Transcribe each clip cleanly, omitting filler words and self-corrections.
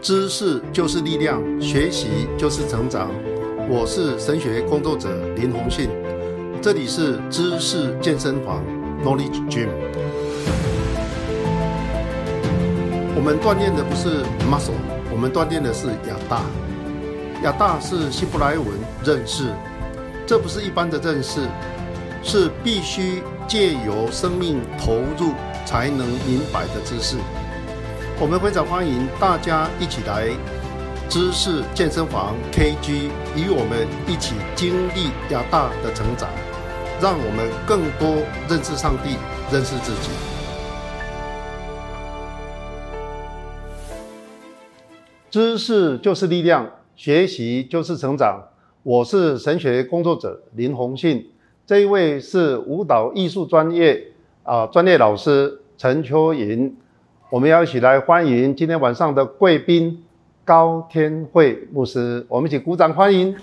知识就是力量，学习就是成长。我是神学工作者林宏信，这里是知识健身房 Knowledge Gym。我们锻炼的不是 muscle， 我们锻炼的是亚大。亚大是希伯来文认识，这不是一般的认识，是必须借由生命投入才能明白的知识。我们非常欢迎大家一起来知识健身房 KG， 与我们一起经历亚大的成长，让我们更多认识上帝，认识自己。知识就是力量，学习就是成长。我是神学工作者林宏信，这一位是舞蹈艺术专业老师陈秋莹。我们要一起来欢迎今天晚上的贵宾高天惠牧师，我们一起鼓掌欢迎。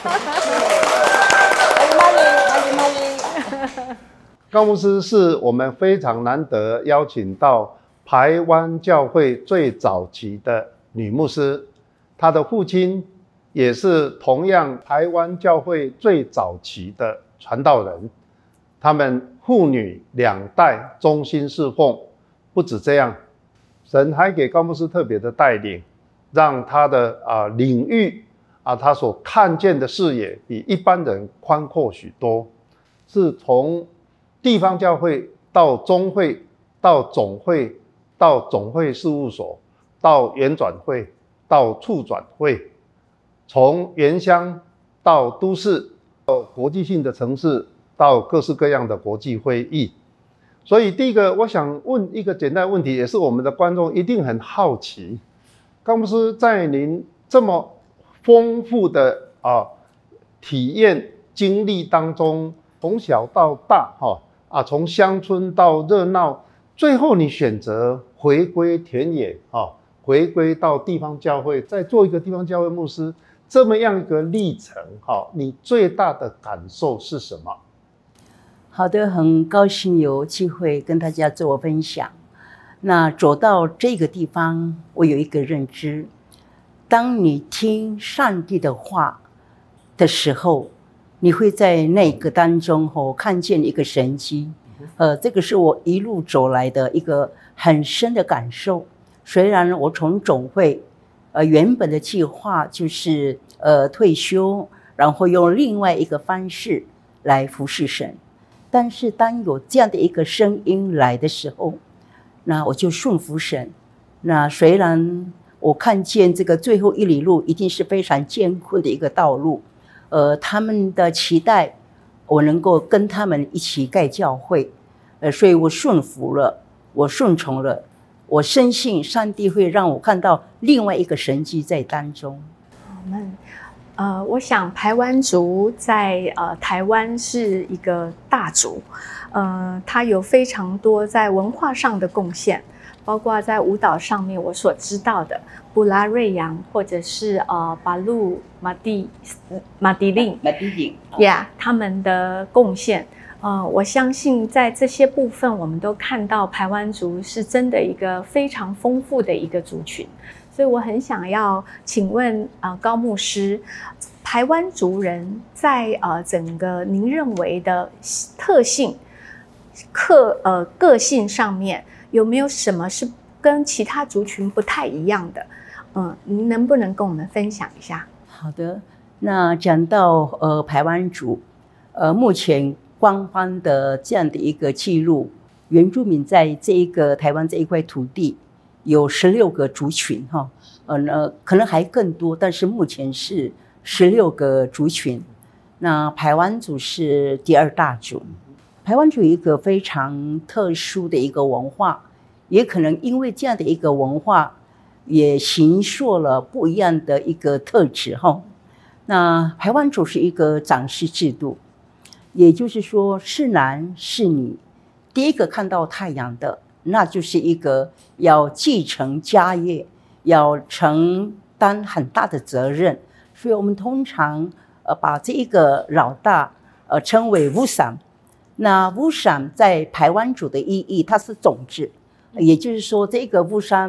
高牧师是我们非常难得邀请到台湾教会最早期的女牧师，她的父亲也是同样台湾教会最早期的传道人，他们父女两代忠心侍奉。不止这样，神还给高牧师特别的带领，让他的领域他所看见的视野比一般人宽阔许多，是从地方教会到中会，到总会，到总会事务所，到原转会，到处转会，从原乡到都市，到国际性的城市，到各式各样的国际会议。所以第一个我想问一个简单的问题，也是我们的观众一定很好奇，高牧师在您这么丰富的体验经历当中，从小到大从乡村到热闹，最后你选择回归田野回归到地方教会，再做一个地方教会牧师，这么样一个历程你最大的感受是什么？ 好的，很高兴有机会跟大家做分享。那走到这个地方，我有一个认知，当你听上帝的话的时候，你会在那个当中看见一个神迹。这个是我一路走来的一个很深的感受。虽然我从总会原本的计划就是退休，然后用另外一个方式来服侍神，但是当有这样的一个声音来的时候，那我就顺服神。那虽然我看见这个最后一里路一定是非常艰困的一个道路，他们的期待我能够跟他们一起盖教会，所以我顺服了，我顺从了，我深信上帝会让我看到另外一个神迹在当中。 我想排湾族在台湾是一个大族，它有非常多在文化上的贡献，包括在舞蹈上面我所知道的布拉瑞扬或者是巴路马蒂令他们的贡献。我相信在这些部分我们都看到排湾族是真的一个非常丰富的一个族群。所以我很想要请问高牧师，排湾族人在整个您认为的特性个性上面有没有什么是跟其他族群不太一样的？您能不能跟我们分享一下？ 好的，那讲到排湾族，目前官方的这样的一个记录，原住民在这一个台湾这一块土地有16个族群可能还更多，但是目前是16个族群。那排湾族是第2大族。排湾族有一个非常特殊的一个文化，也可能因为这样的一个文化，也形塑了不一样的一个特质那排湾族是一个长氏制度，也就是说是男是女，第一个看到太阳的，那就是一个要继承家业，要承担很大的责任，所以我们通常把这一个老大称为乌桑。那乌桑在排湾族的意义，它是种子，也就是说这个乌桑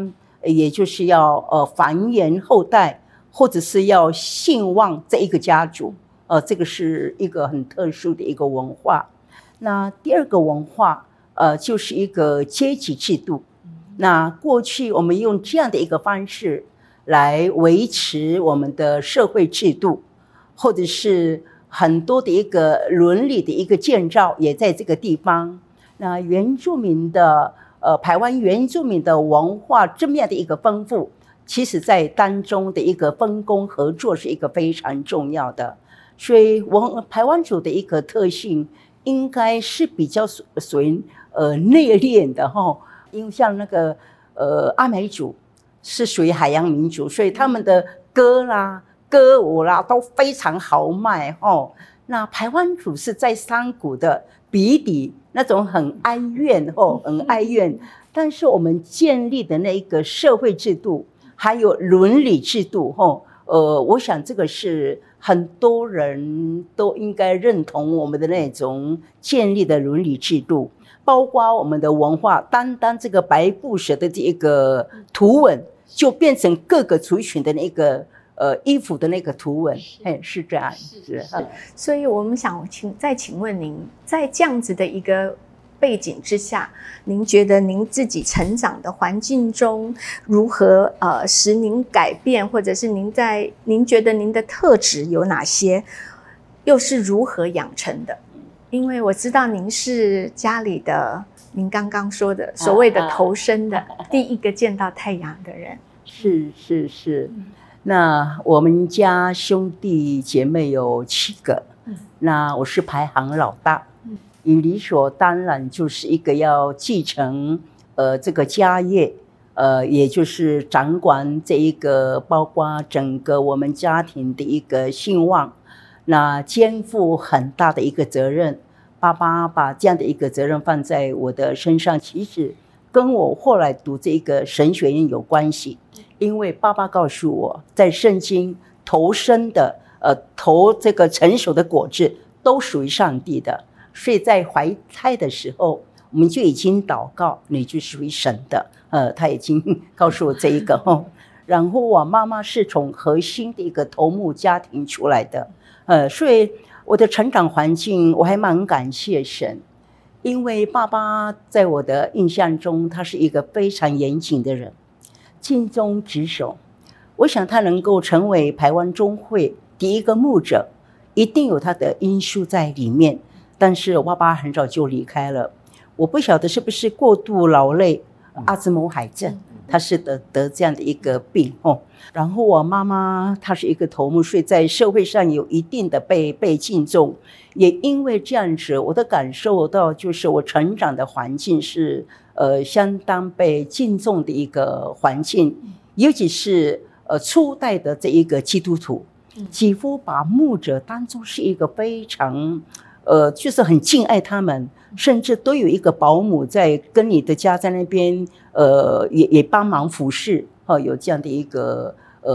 也就是要繁衍后代，或者是要兴旺这一个家族，这个是一个很特殊的一个文化。那第二个文化，就是一个阶级制度。那过去我们用这样的一个方式来维持我们的社会制度，或者是很多的一个伦理的一个建造也在这个地方。那原住民的台湾原住民的文化这么样的一个丰富，其实在当中的一个分工合作是一个非常重要的。所以台湾族的一个特性应该是比较属于内敛的齁，因为像那个阿美族是属于海洋民族，所以他们的歌啦歌舞啦都非常豪迈齁。那台湾族是在山谷的比底那种很哀怨很哀怨，但是我们建立的那个社会制度还有伦理制度我想这个是很多人都应该认同我们的那种建立的伦理制度，包括我们的文化，单这个白布蛇的这个图文就变成各个族群的那个衣服的那个图文，是这样子。 所以我们想再请问您，在这样子的一个背景之下，您觉得您自己成长的环境中如何使您改变，或者是您觉得您的特质有哪些，又是如何养成的？因为我知道您是家里的，您刚刚说的所谓的投生的第一个见到太阳的人。 是。那我们家兄弟姐妹有7个，那我是排行老大，理所当然就是一个要继承这个家业，也就是掌管这一个包括整个我们家庭的一个兴旺，那肩负很大的一个责任。爸爸把这样的一个责任放在我的身上，其实跟我后来读这个神学院有关系。因为爸爸告诉我，在圣经投生的投这个成熟的果子都属于上帝的，所以在怀胎的时候我们就已经祷告，你就属于神的。他已经告诉我这一个然后我妈妈是从核心的一个头目家庭出来的，所以我的成长环境我还蛮感谢神。因为爸爸在我的印象中，他是一个非常严谨的人，尽忠职守。我想他能够成为台湾中会第一个牧者，一定有他的因素在里面。但是我爸爸很早就离开了，我不晓得是不是过度劳累，阿兹某海症，他是得这样的一个病然后我妈妈她是一个头目，所以在社会上有一定的被敬重。也因为这样子，我的感受到就是我成长的环境是相当被敬重的一个环境，尤其是初代的这一个基督徒，几乎把牧者当作是一个非常就是很敬爱他们，甚至都有一个保姆在跟你的家在那边也帮忙服侍有这样的一个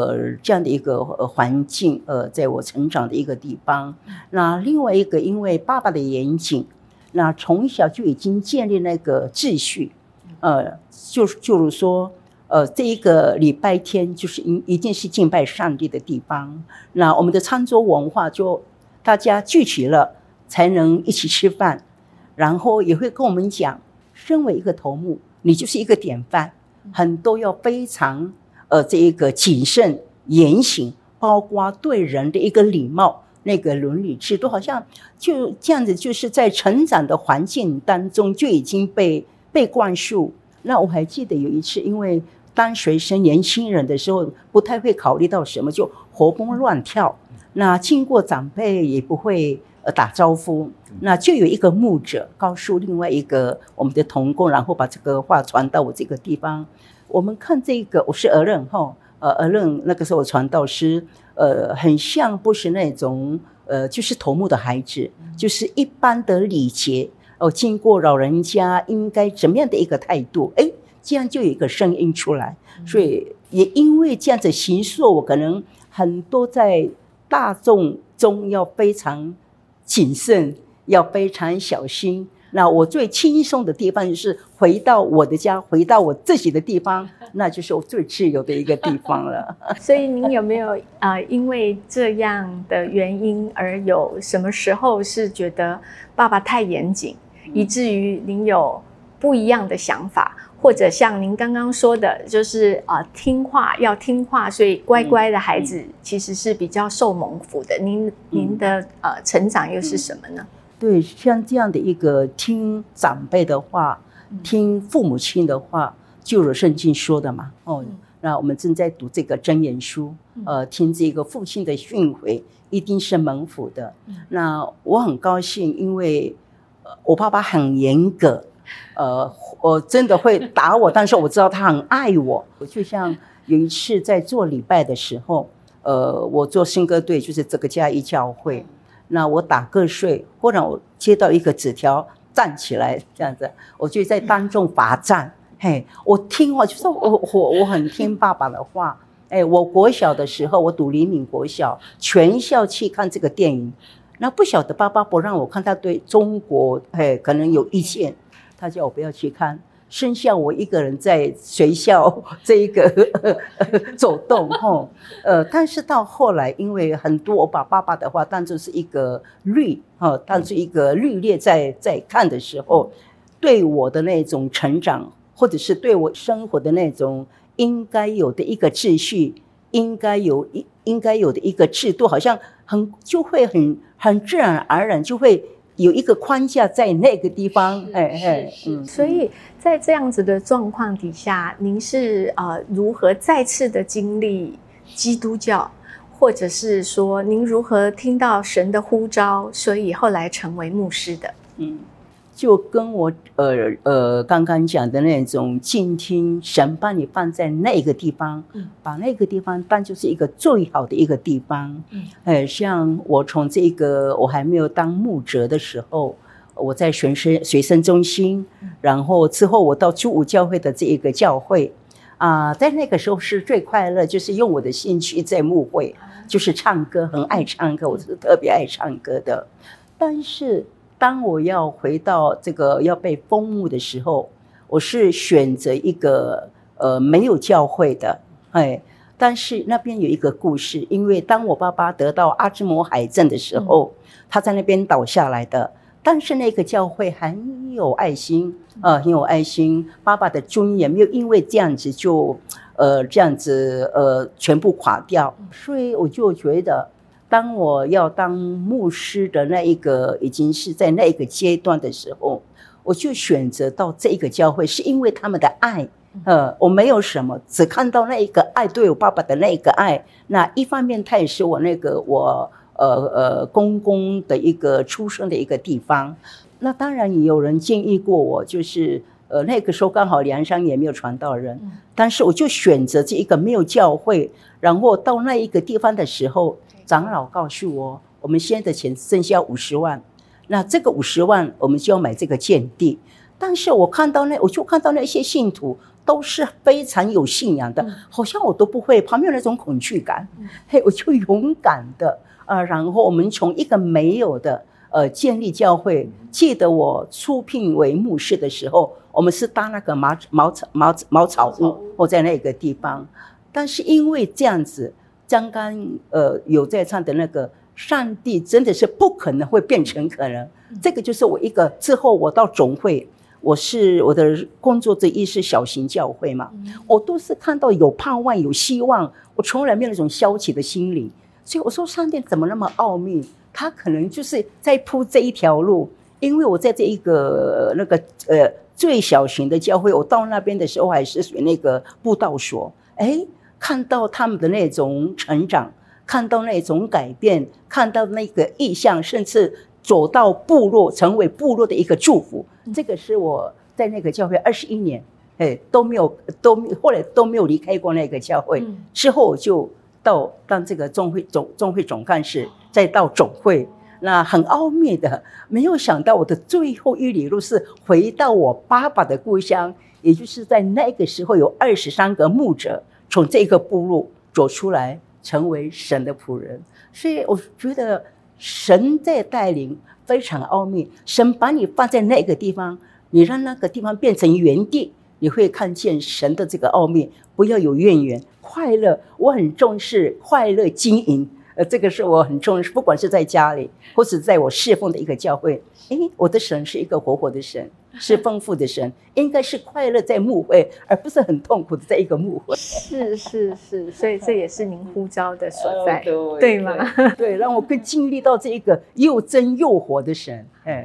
环境在我成长的一个地方。那另外一个，因为爸爸的严谨，那从小就已经建立那个秩序，就是说这一个礼拜天就是一定是敬拜上帝的地方。那我们的餐桌文化就大家聚齐了才能一起吃饭，然后也会跟我们讲，身为一个头目，你就是一个典范，很多要非常这一个谨慎言行，包括对人的一个礼貌，那个伦理制度，好像就这样子，就是在成长的环境当中就已经被灌输。那我还记得有一次，因为当学生年轻人的时候不太会考虑到什么，就活蹦乱跳，那经过长辈也不会打招呼，那就有一个牧者告诉另外一个我们的同工，然后把这个话传到我这个地方。我们看这个，我是儿任儿任那个时候传道师，很像不是那种就是头目的孩子，就是一般的礼节经过老人家应该怎么样的一个态度，这样就有一个声音出来。所以也因为这样子形塑，我可能很多在大众中要非常谨慎，要非常小心。 那我最轻松的地方就是回到我的家，回到我自己的地方，那就是我最自由的一个地方了。 所以您有没有因为这样的原因而有什么时候是觉得爸爸太严谨，以至于您有不一样的想法？或者像您刚刚说的，就是听话要听话，所以乖乖的孩子其实是比较受蒙福的。您的成长又是什么呢？ 对，像这样的一个听长辈的话，听父母亲的话，就有圣经说的嘛。那我们正在读这个箴言书，听这个父亲的训诲，一定是蒙福的。那我很高兴，因为我爸爸很严格。我真的会打我，但是我知道他很爱我。就像有一次在做礼拜的时候，我做新歌队，就是这个嘉义教会，那我打个睡，忽然我接到一个纸条，站起来这样子，我就在当众罚站。我听话，就是我很听爸爸的话。我国小的时候，我读黎明国小，全校去看这个电影。那不晓得爸爸不让我看，他对中国可能有意见。他叫我不要去看，剩下我一个人在学校这一个走动但是到后来，因为很多我把爸爸的话当作是一个当作一个律例在看的时候，对我的那种成长，或者是对我生活的那种应该有的一个秩序，应该有的一个制度，好像就会很自然而然就会有一个框架在那个地方。 所以在这样子的状况底下，您是如何再次的经历基督教，或者是说您如何听到神的呼召，所以后来成为牧师的？ 就跟我刚刚讲的那种静听神把你放在那个地方，把那个地方当就是一个最好的一个地方。像我从这个我还没有当牧者的时候，我在学生中心，然后之后我到主武教会的这一个教会在那个时候是最快乐，就是用我的兴趣在牧会，就是唱歌，很爱唱歌，我是特别爱唱歌的。但是当我要回到这个要被封牧的时候，我是选择一个没有教会的，但是那边有一个故事，因为当我爸爸得到阿兹摩海症的时候，他在那边倒下来的。但是那个教会很有爱心，很有爱心，爸爸的尊严没有因为这样子就全部垮掉，所以我就觉得。当我要当牧师的那一个已经是在那一个阶段的时候，我就选择到这个教会，是因为他们的爱。我没有什么，只看到那一个爱，对我爸爸的那个爱。那一方面，他也是我公公的一个出生的一个地方。那当然也有人建议过我，就是那个时候刚好梁山也没有传道人，但是我就选择这一个没有教会，然后到那一个地方的时候。长老告诉我，我们现在的钱剩下50万，那这个50万我们就要买这个建地。但是我就看到那些信徒都是非常有信仰的，好像我都不会，旁边有那种恐惧感。我就勇敢的然后我们从一个没有的建立教会。记得我出聘为牧师的时候，我们是搭那个茅草屋，或在那个地方。但是因为这样子。刚刚有在唱的那个上帝真的是不可能会变成可能，这个就是我一个之后我到总会，我的工作之一是小型教会嘛，我都是看到有盼望有希望，我从来没有那种消极的心理，所以我说上帝怎么那么奥秘，他可能就是在铺这一条路。因为我在这一个最小型的教会，我到那边的时候还是属于那个布道所，看到他们的那种成长，看到那种改变，看到那个意向，甚至走到部落，成为部落的一个祝福。这个是我在那个教会21年，后来都没有离开过那个教会。之后我就当这个中会总干事，再到总会。那很奥秘的，没有想到我的最后一里路是回到我爸爸的故乡，也就是在那个时候有23个牧者。从这个部落走出来，成为神的仆人，所以我觉得神在带领，非常奥秘。神把你放在那个地方，你让那个地方变成原地，你会看见神的这个奥秘。不要有怨言，快乐，我很重视快乐经营。这个是我很重视，不管是在家里，或是在我侍奉的一个教会。我的神是一个活的神，是丰富的神，应该是快乐在牧会，而不是很痛苦的在一个牧会。 是，所以这也是您呼召的所在，对吗？ 对，让我更经历到这一个又真又活的神。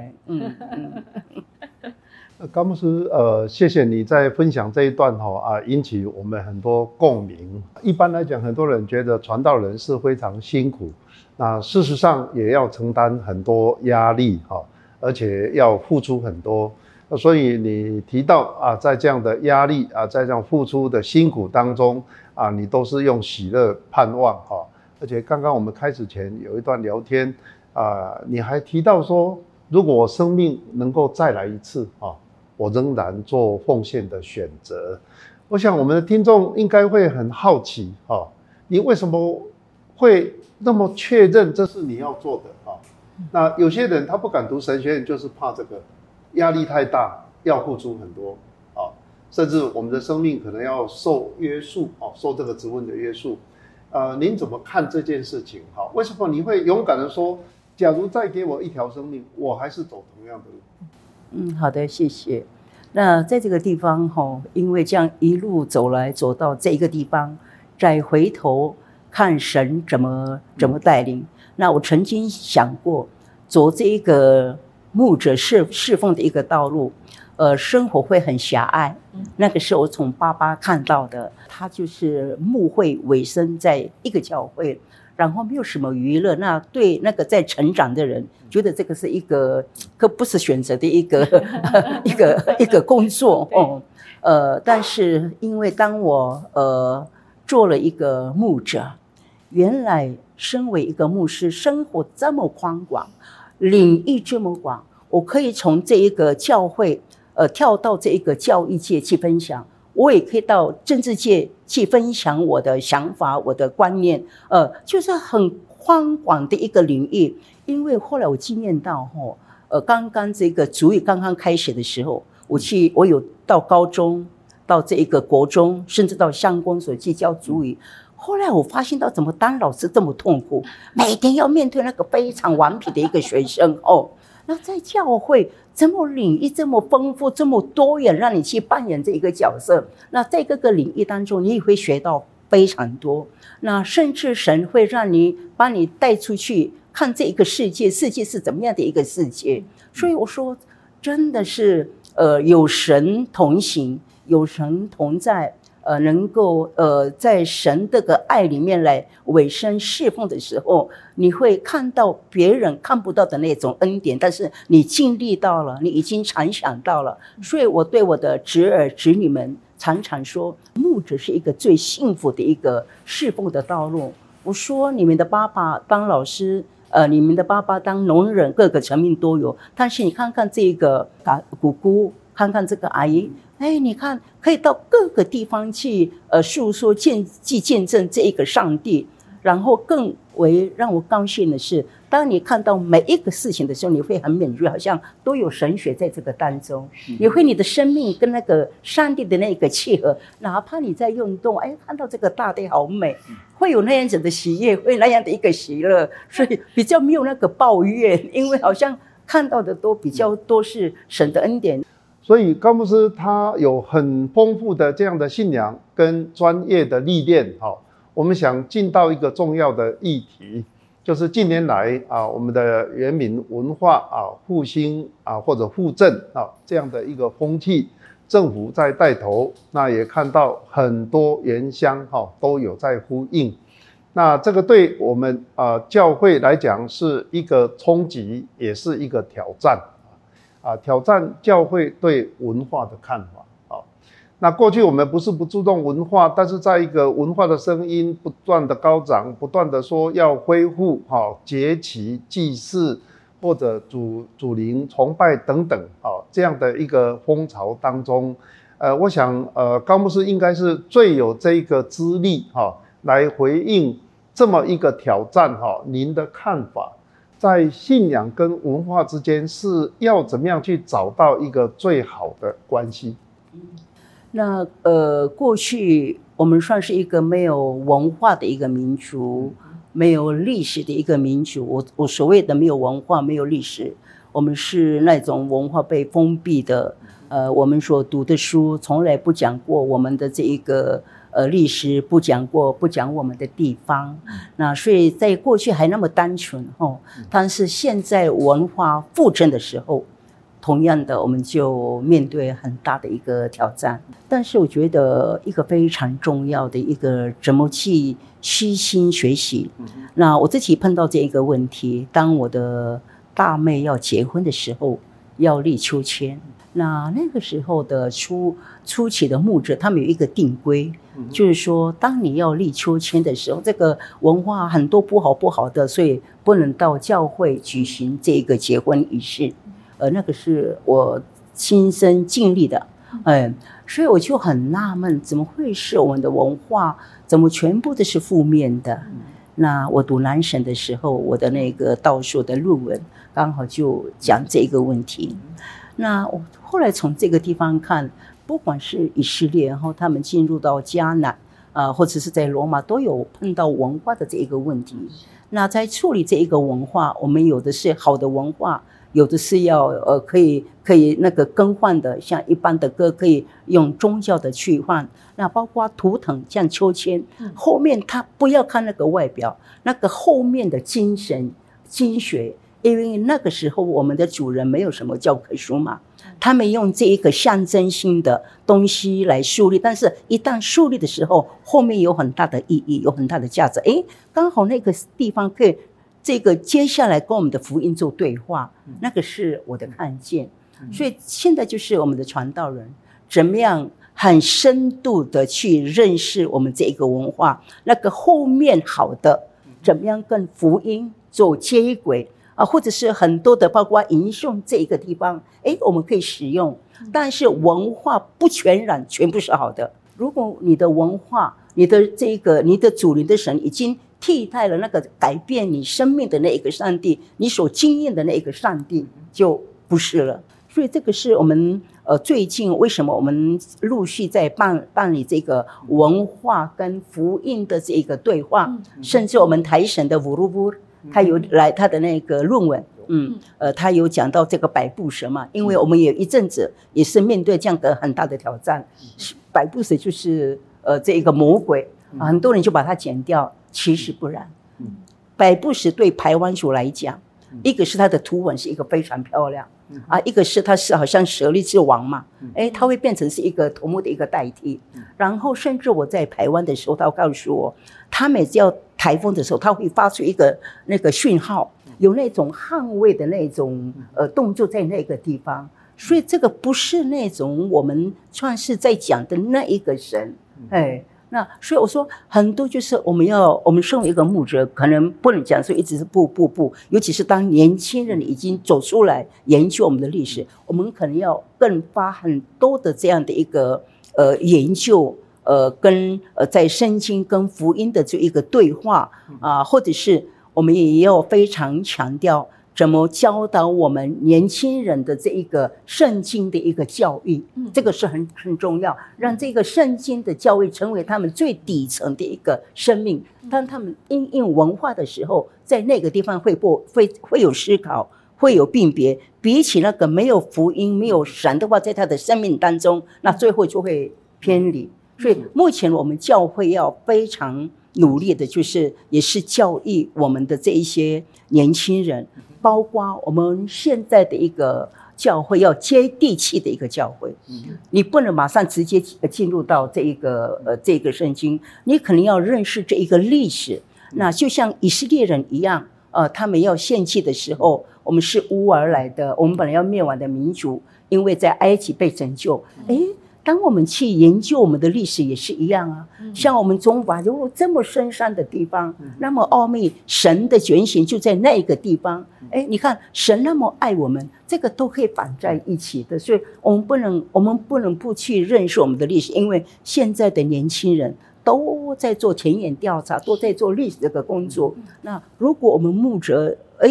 高牧师，谢谢你在分享这一段引起我们很多共鸣。一般来讲，很多人觉得传道人是非常辛苦，那事实上也要承担很多压力而且要付出很多。所以你提到在这样的压力在这样付出的辛苦当中你都是用喜乐盼望而且刚刚我们开始前有一段聊天你还提到说，如果我生命能够再来一次我仍然做奉献的选择。我想我们的听众应该会很好奇你为什么会那么确认这是你要做的那有些人他不敢读神学院，就是怕这个压力太大，要付出很多甚至我们的生命可能要受约束受这个职问的约束。您怎么看这件事情为什么你会勇敢的说，假如再给我一条生命，我还是走同样的路？ 好的，谢谢。那在这个地方因为这样一路走来，走到这一个地方，再回头看神怎么带领。那我曾经想过，走这一个牧者侍奉的一个道路，生活会很狭隘。那个是我从爸爸看到的，他就是牧会委身在一个教会，然后没有什么娱乐。那对那个在成长的人，觉得这个是一个不是选择的一个工作但是因为当我做了一个牧者，原来身为一个牧师，生活这么宽广，领域这么广，我可以从这一个教会跳到这一个教育界去分享，我也可以到政治界去分享我的想法，我的观念，就是很宽广的一个领域。因为后来我经验到刚刚这个主语刚刚开始的时候，我有到高中，到这一个国中，甚至到乡公所去教主语。后来我发现到怎么当老师这么痛苦，每天要面对那个非常顽皮的一个学生那在教会这么领域这么丰富这么多元，让你去扮演这一个角色，那在各个领域当中你也会学到非常多。那甚至神会让你把你带出去看这一个世界是怎么样的一个世界。所以我说真的是有神同行，有神同在，能够在神这个爱里面来委身侍奉的时候，你会看到别人看不到的那种恩典，但是你经历到了，你已经常想到了。所以我对我的侄儿侄女们常常说，牧者是一个最幸福的一个侍奉的道路。我说你们的爸爸当老师，你们的爸爸当农人，各个层面都有，但是你看看这个姑姑，看看这个阿姨，你看可以到各个地方去诉说去见证这一个上帝。然后更为让我高兴的是，当你看到每一个事情的时候，你会很敏锐，好像都有神学在这个当中，你的生命跟那个上帝的那个契合。哪怕你在运动，看到这个大地好美，会有那样子的喜悦，会有那样的一个喜乐，所以比较没有那个抱怨，因为好像看到的都比较多是神的恩典。 所以高牧师他有很丰富的这样的信仰跟专业的历练我们想进到一个重要的议题，就是近年来我们的原民文化复兴或者复振这样的一个风气，政府在带头，那也看到很多原乡都有在呼应。那这个对我们教会来讲是一个冲击，也是一个挑战挑战教会对文化的看法。那过去我们不是不注重文化，但是在一个文化的声音不断的高涨，不断的说要恢复节期祭祀或者主灵崇拜等等这样的一个风潮当中，我想高牧师应该是最有这个资历来回应这么一个挑战您的看法。 在信仰跟文化之间是要怎么样去找到一个最好的关系？ 那过去我们算是一个没有文化的一个民族，没有历史的一个民族。我所谓的没有文化、没有历史，我们是那种文化被封闭的。我们所读的书从来不讲过我们的这一个历史，不讲我们的地方。那所以在过去还那么单纯但是现在文化复振的时候，同样的我们就面对很大的一个挑战。但是我觉得一个非常重要的一个怎么去虚心学习。那我自己碰到这一个问题，当我的大妹要结婚的时候要立秋千，那个时候的初期的牧者他们有一个定规，就是说当你要立秋千的时候，这个文化很多不好的，所以不能到教会举行这个结婚仪式。那个是我亲身经历的，所以我就很纳闷，怎么会是我们的文化怎么全部都是负面的？那我读南神的时候，我的那个道硕的论文刚好就讲这个问题。那我后来从这个地方看，不管是以色列，然后他们进入到迦南或者是在罗马，都有碰到文化的这一个问题。那在处理这一个文化，我们有的是好的文化，有的是要可以那个更换的，像一般的歌可以用宗教的去换。那包括图腾像秋千，后面他不要看那个外表，那个后面的精神精髓。因为那个时候我们的主人没有什么教科书嘛，他们用这一个象征性的东西来树立，但是一旦树立的时候，后面有很大的意义，有很大的价值。刚好那个地方可以这个接下来跟我们的福音做对话，那个是我的看见。所以现在就是我们的传道人怎么样很深度的去认识我们这个文化，那个后面好的怎么样跟福音做接轨或者是很多的包括吟诵这一个地方我们可以使用，但是文化不全然全部是好的。如果你的文化你的主你的神已经替代了那个改变你生命的那一个上帝，你所经验的那一个上帝就不是了。所以这个是我们最近为什么我们陆续在办理这个文化跟福音的这个对话，甚至我们台省的乌鲁布他有来他的那个论文，他有讲到这个百步蛇嘛，因为我们有一阵子也是面对这样的很大的挑战，百步蛇就是这一个魔鬼，很多人就把它剪掉，其实不然。百步蛇对排湾族来讲，一个是它的图文是一个非常漂亮一个是它是好像蛇力之王嘛，它会变成是一个头目的一个代替。然后甚至我在排湾的时候，他告诉我，他每次要台风的时候，他会发出一个那个讯号，有那种捍卫的那种动作在那个地方。所以这个不是那种我们算是在讲的那一个神，那所以我说很多就是我们身为一个牧者，可能不能讲说一直是不，尤其是当年轻人已经走出来研究我们的历史，我们可能要更花很多的这样的一个研究，跟在圣经跟福音的这一个对话或者是我们也要非常强调怎么教导我们年轻人的这一个圣经的一个教育，这个是很重要，让这个圣经的教育成为他们最底层的一个生命。当他们因应文化的时候，在那个地方会有思考，会有辨别，比起那个没有福音没有神的话，在他的生命当中，那最后就会偏离。所以目前我们教会要非常努力的就是也是教育我们的这一些年轻人，包括我们现在的一个教会要接地气的一个教会，你不能马上直接进入到这个圣经，你可能要认识这一个历史。那就像以色列人一样，他们要献祭的时候，我们是乌而来的，我们本来要灭亡的民族，因为在埃及被拯救。当我们去研究我们的历史也是一样像我们中华有这么深山的地方，那么奥秘神的觉醒就在那一个地方。你看神那么爱我们，这个都可以绑在一起的。所以我们不能不去认识我们的历史，因为现在的年轻人都在做田野调查，都在做历史这个工作。那如果我们牧者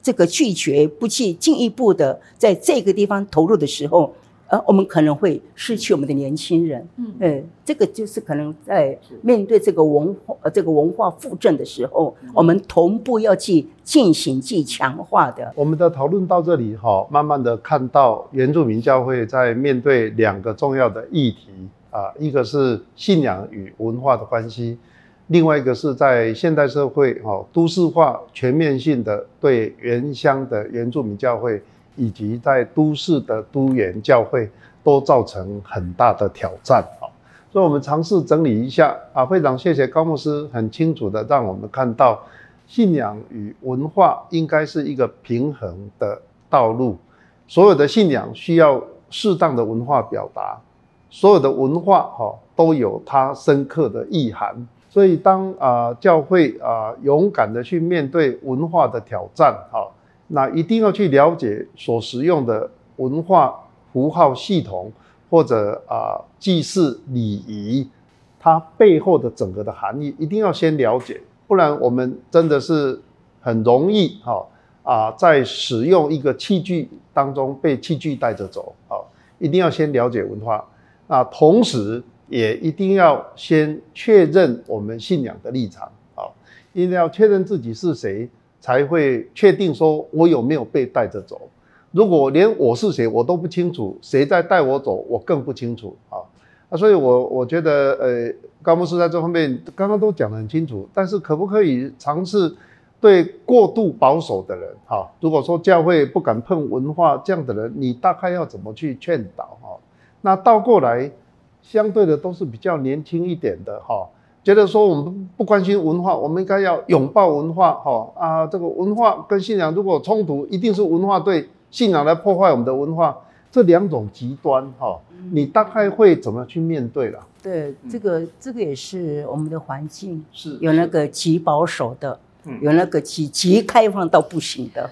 这个拒绝不去进一步的在这个地方投入的时候，我们可能会失去我们的年轻人。这个就是可能在面对这个文化复振的时候，我们同步要去进行去强化的。 我们的讨论到这里慢慢的看到原住民教会在面对2个重要的议题一个是信仰与文化的关系，另外一个是在现代社会都市化全面性的对原乡的原住民教会以及在都市的都原教会都造成很大的挑战。所以我们尝试整理一下非常谢谢高牧师很清楚的让我们看到信仰与文化应该是一个平衡的道路，所有的信仰需要适当的文化表达，所有的文化都有它深刻的意涵。所以当教会勇敢的去面对文化的挑战那一定要去了解所使用的文化符号系统或者祭祀礼仪，它背后的整个的含义一定要先了解，不然我们真的是很容易在使用一个器具当中被器具带着走一定要先了解文化，同时也一定要先确认我们信仰的立场一定要确认自己是谁，才会确定说我有没有被带着走。如果连我是谁我都不清楚，谁在带我走我更不清楚所以我觉得高牧师在这方面刚刚都讲得很清楚，但是可不可以尝试对过度保守的人如果说教会不敢碰文化这样的人，你大概要怎么去劝导那倒过来相对的都是比较年轻一点的觉得说我们不关心文化，我们应该要拥抱文化这个文化跟信仰如果冲突，一定是文化对信仰来破坏我们的文化，这2种极端你大概会怎么去面对了？ 对，这个也是我们的环境， 是有那个极保守的，有那个极开放到不行的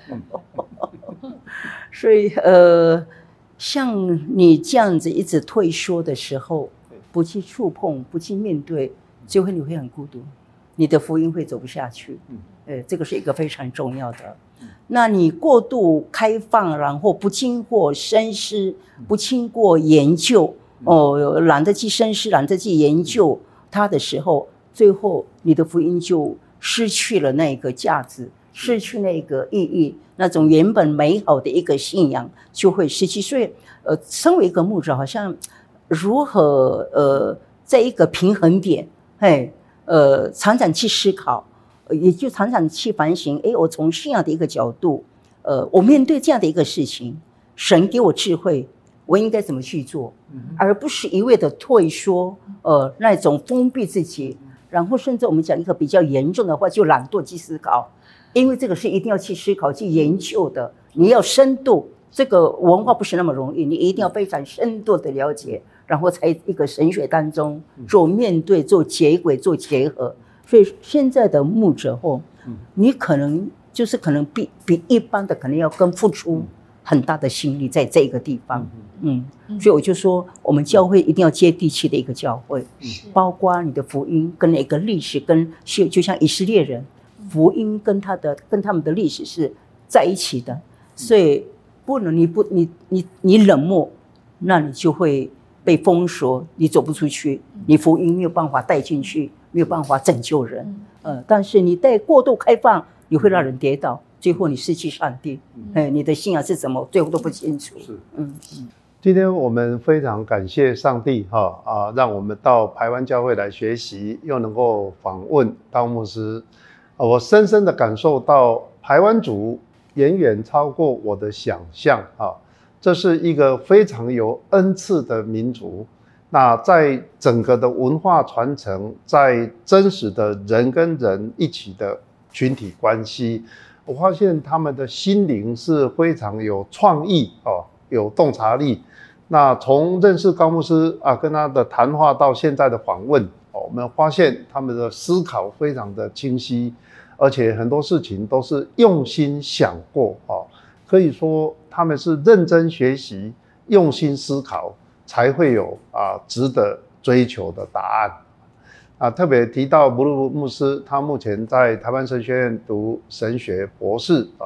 所以像你这样子一直退缩的时候，不去触碰，不去面对，就会你会很孤独，你的福音会走不下去。这个是一个非常重要的。那你过度开放，然后不经过深思，不经过研究，懒得去深思，懒得去研究它的时候，最后你的福音就失去了那个价值，失去那个意义，那种原本美好的一个信仰就会失去。所以身为一个牧者，好像如何在一个平衡点常常去思考，也就常常去反省，我从信仰的一个角度，我面对这样的一个事情，神给我智慧，我应该怎么去做，而不是一味的退缩，那种封闭自己，然后甚至我们讲一个比较严重的话，就懒惰去思考，因为这个是一定要去思考、去研究的，你要深度，这个文化不是那么容易，你一定要非常深度的了解，然后在一个神学当中做面对、做接轨、做结合。所以现在的牧者你可能比一般的可能要更付出很大的心力在这个地方。所以我就说，我们教会一定要接地气的一个教会，包括你的福音跟那个历史，就像以色列人，福音跟他们的历史是在一起的，所以不能你冷漠，那你就会被封锁，你走不出去，你福音没有办法带进去，没有办法拯救人。但是你带过度开放，你会让人跌倒，最后你失去上帝。你的信仰是什么，最后都不清楚。 今天我们非常感谢上帝让我们到台湾教会来学习，又能够访问高牧师。我深深的感受到台湾族远远超过我的想象这是一个非常有恩赐的民族。那在整个的文化传承，在真实的人跟人一起的群体关系，我发现他们的心灵是非常有创意有洞察力。那从认识高牧师跟他的谈话到现在的访问我们发现他们的思考非常的清晰，而且很多事情都是用心想过可以说他们是认真学习，用心思考，才会有值得追求的答案特别提到布鲁牧师，他目前在台湾神学院读神学博士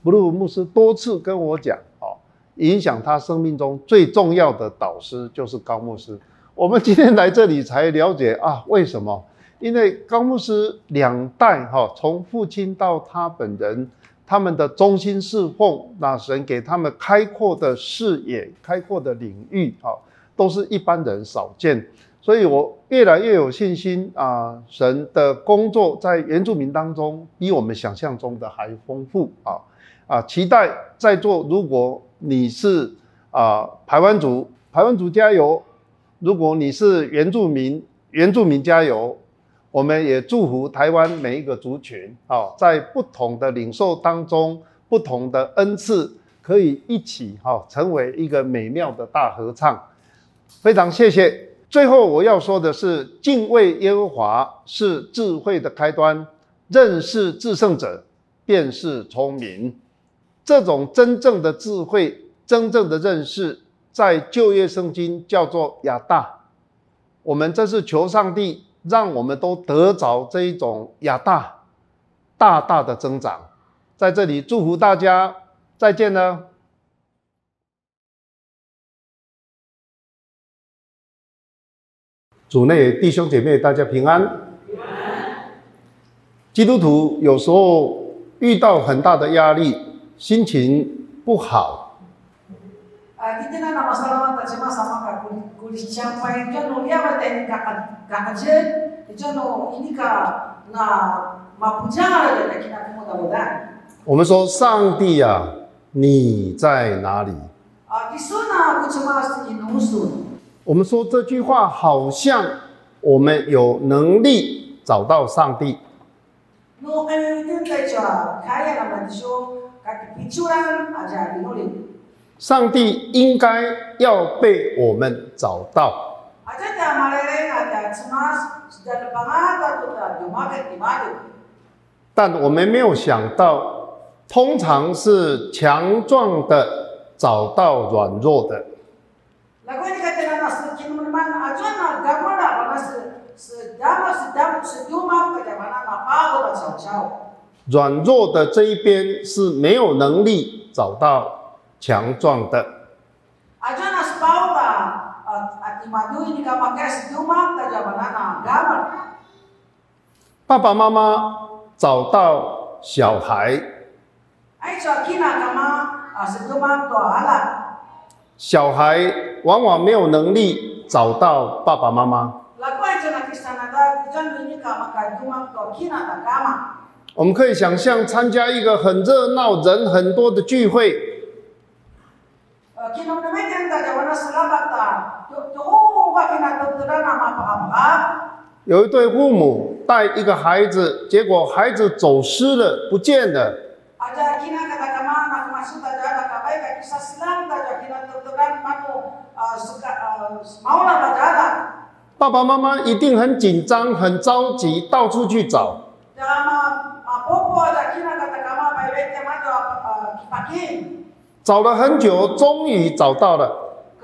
布鲁牧师多次跟我讲，影响他生命中最重要的导师就是高牧师。我们今天来这里才了解啊，为什么？因为高牧师2代从父亲到他本人，他们的忠心侍奉，那神给他们开阔的视野、开阔的领域，都是一般人少见。所以我越来越有信心啊，神的工作在原住民当中比我们想象中的还丰富啊！期待在座，如果你是排湾族加油；如果你是原住民加油。我们也祝福台湾每一个族群在不同的领受当中，不同的恩赐，可以一起成为一个美妙的大合唱。非常谢谢。最后我要说的是，敬畏耶和华是智慧的开端，认识至圣者便是聪明。这种真正的智慧，真正的认识，在旧约圣经叫做亚大。我们这是求上帝让我们都得着这一种亚大大大的增长。在这里祝福大家，再见了。主内弟兄姐妹，大家平安。基督徒有时候遇到很大的压力，心情不好。 Kita na masalah tak cuma sama kulis capai jono lihat tadi kakajen jono ini ka na mapujang ada kita mudah-mudahan。 我们说上帝啊，你在哪里？ di sana aku cuma inusun。 我们说这句话好像我们有能力找到上帝。 No itu saja kaya nama diso kaki picuran aja dinolin。 上帝应该要被我们找到，但我们没有想到，通常是强壮的找到软弱的。软弱的这一边是没有能力找到强壮的。爸爸妈妈找到小孩，小孩往往没有能力找到爸爸妈妈。我们可以想象参加一个很热闹、人很多的聚会，有一对父母带一个孩子，结果孩子走失了，不见了。爸爸妈妈一定很紧张、很着急，到处去找。找了很久，终于找到了。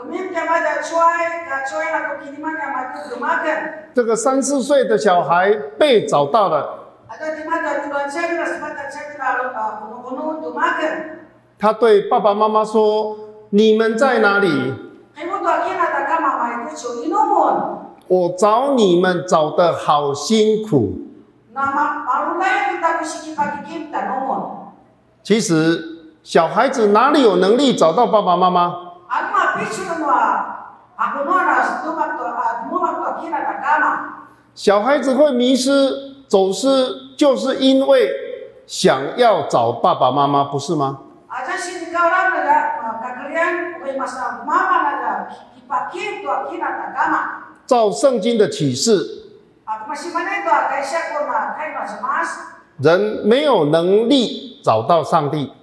这个3、4岁的小孩被找到了。他对爸爸妈妈说：“你们在哪里？我找你们找得好辛苦。”其实小孩子哪里有能力找到爸爸妈妈？小孩子会迷失、走失，就是因为想要找爸爸妈妈，不是吗？照圣经的启示，人没有能力找到上帝。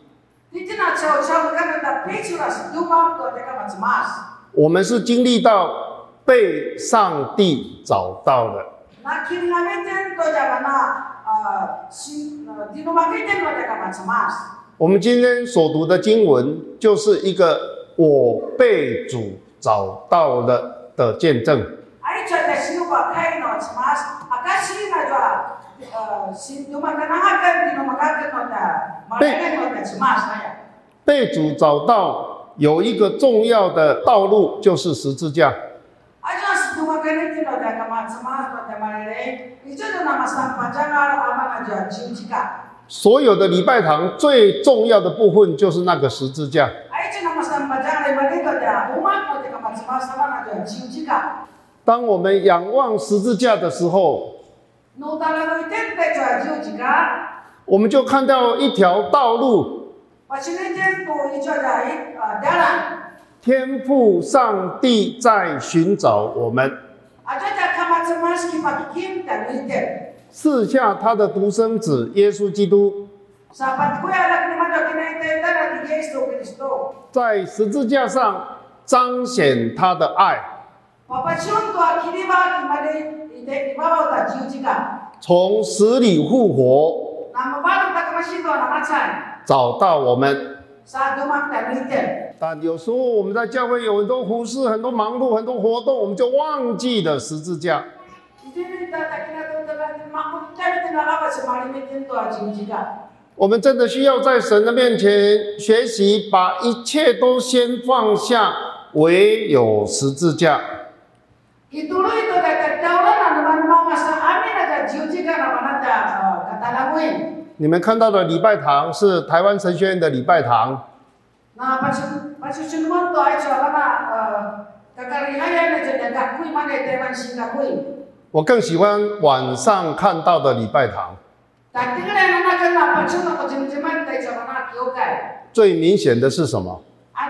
我们是经历到被上帝找到了。我们今天所读的经文就是一个我被主找到了的见证。 被主找到有一个重要的道路，就是十字架。所有的礼拜堂最重要的部分就是那个十字架。当我们仰望十字架的时候，我们就看到一条道路。天父上帝在寻找我们，赐下他的独生子耶稣基督，在十字架上彰显他的爱，从死里复活，找到我们。但有时候我们在教会有很多服事、很多忙碌、很多活动，我们就忘记了十字架。我们真的需要在神的面前学习，把一切都先放下，唯有十字架。你们看到的礼拜堂是台湾神学院的礼拜堂。我更喜欢晚上看到的礼拜堂。最明显的是什么？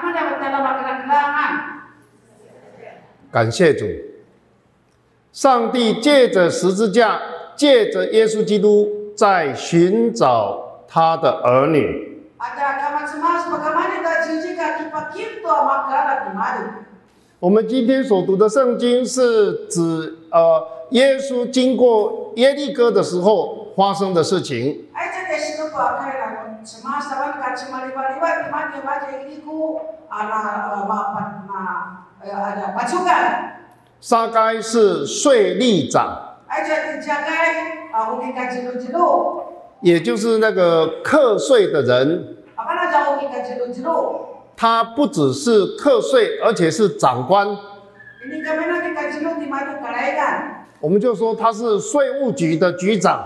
感谢主，上帝借着十字架，借着耶稣基督，在寻找他的儿女。我们今天所读的圣经是指耶稣经过耶利哥的时候发生的事情。撒该是税吏长，也就是那个课税的人。他不只是课税，而且是长官。我们就说他是税务局的局长。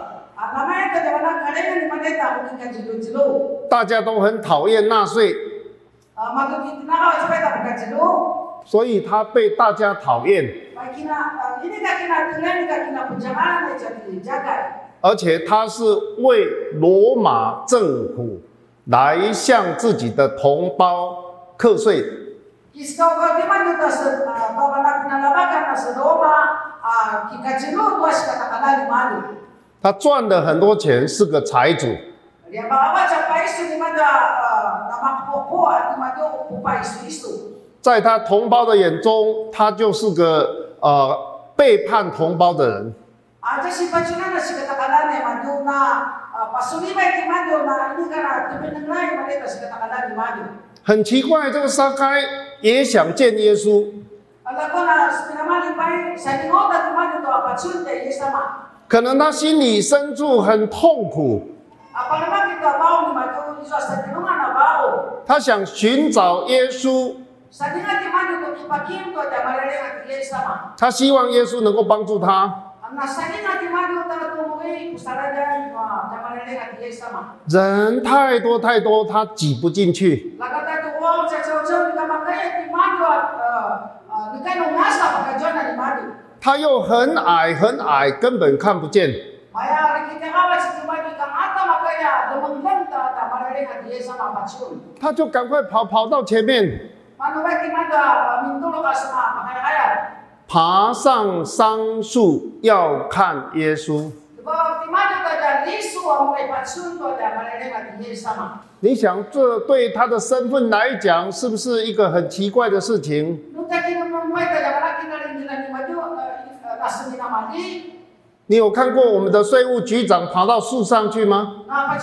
大家都很讨厌纳税，所以他被大家讨厌。而且他是为罗马政府来向自己的同胞课税。他赚了很多钱，是个财主。在他同胞的眼中，他就是个背叛同胞的人。很奇怪，这个撒该也想见耶稣，可能他心里深处很痛苦，他想寻找耶稣，他希望耶稣能够帮助他。人太多太多，他挤不进去。他又很矮很矮，根本看不见。他就赶快跑到前面，爬上桑树要看耶稣。你想，这对他的身份来讲，是不是一个很奇怪的事情？你有看过我们的税务局长爬到树上去吗？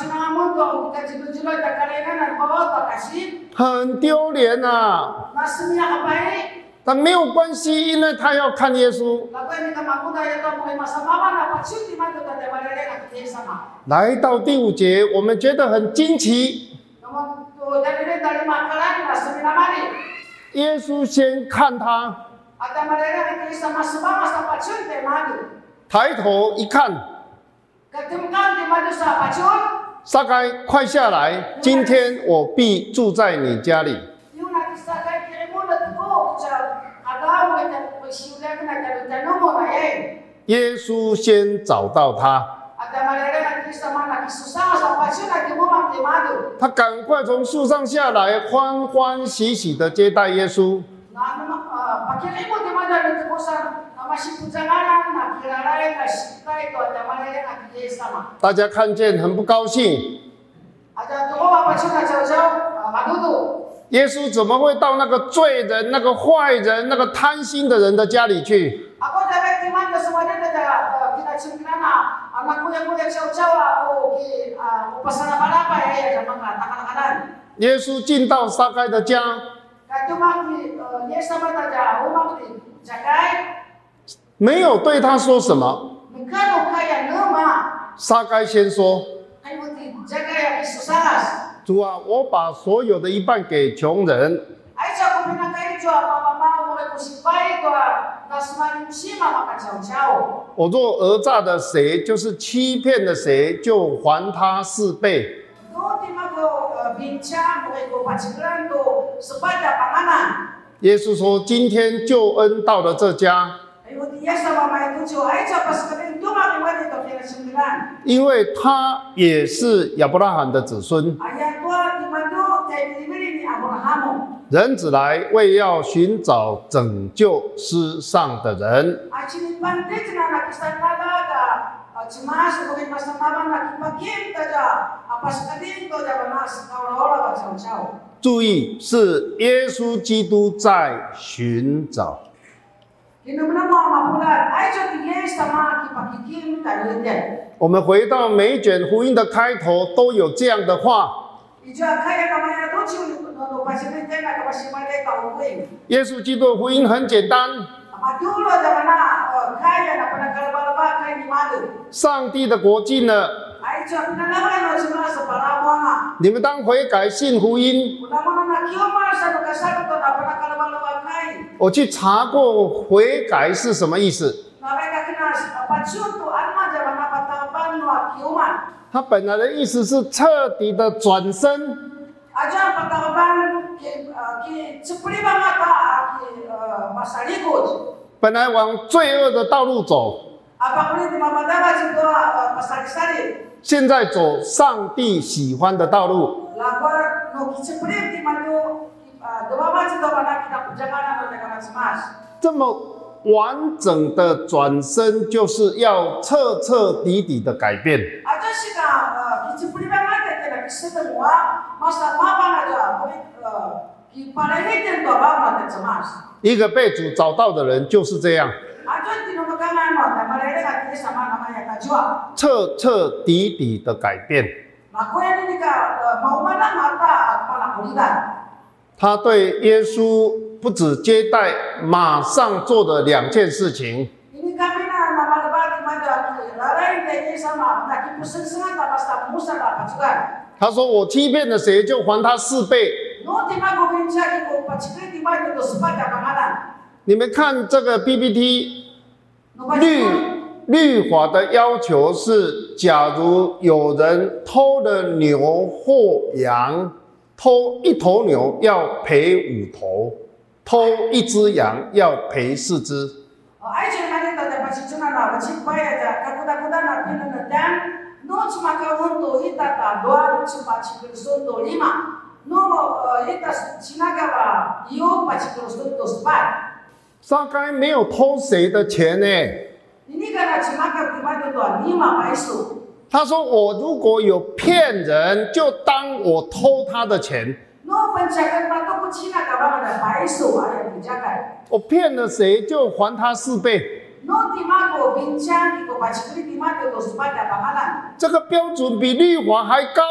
很丢脸啊！但没有关系，因为他要看耶稣。 来到第5节，我们觉得很惊奇。耶稣先看他，抬头一看，撒该，快下来，今天我必住在你家里。耶稣先找到他，他赶快从树上下来，欢欢喜喜的接待耶稣。大家看见很不高兴，耶稣怎么会到那个罪人、那个坏人、那个贪心的人的家里去？耶稣进到撒该的家，没有对他说什么。撒该先说：主啊，我把所有的一半给穷人。我若讹诈的谁，就是欺骗了谁，就还他4倍。耶稣说：今天救恩到了这家，因为他也是亚伯拉罕的子孙。人子来，为要寻找拯救失丧的人。注意，是耶稣基督在寻找。我们回到每一卷福音的开头，都有这样的话。耶稣基督的福音很简单，上帝的国近了，你们当悔改信福音。我去查过悔改是什么意思，它本来的意思是彻底的转身，本来往罪恶的道路走，现在走上帝喜欢的道路。这么完整的转身，就是要彻彻底底的改变。一个被主找到的人就是这样，彻彻底底的改变。他对耶稣不只接待，马上做的2件事情。他说：我欺骗了谁，就还他4倍。你们看这个 PPT， 律法的要求是，假如有人偷了牛或羊，偷1头牛要赔5头，偷1只羊要赔4只。撒该没有偷谁的钱呢？他说：我如果有骗人，就当我偷他的钱。我骗了谁，就还他4倍。这个标准比律法还高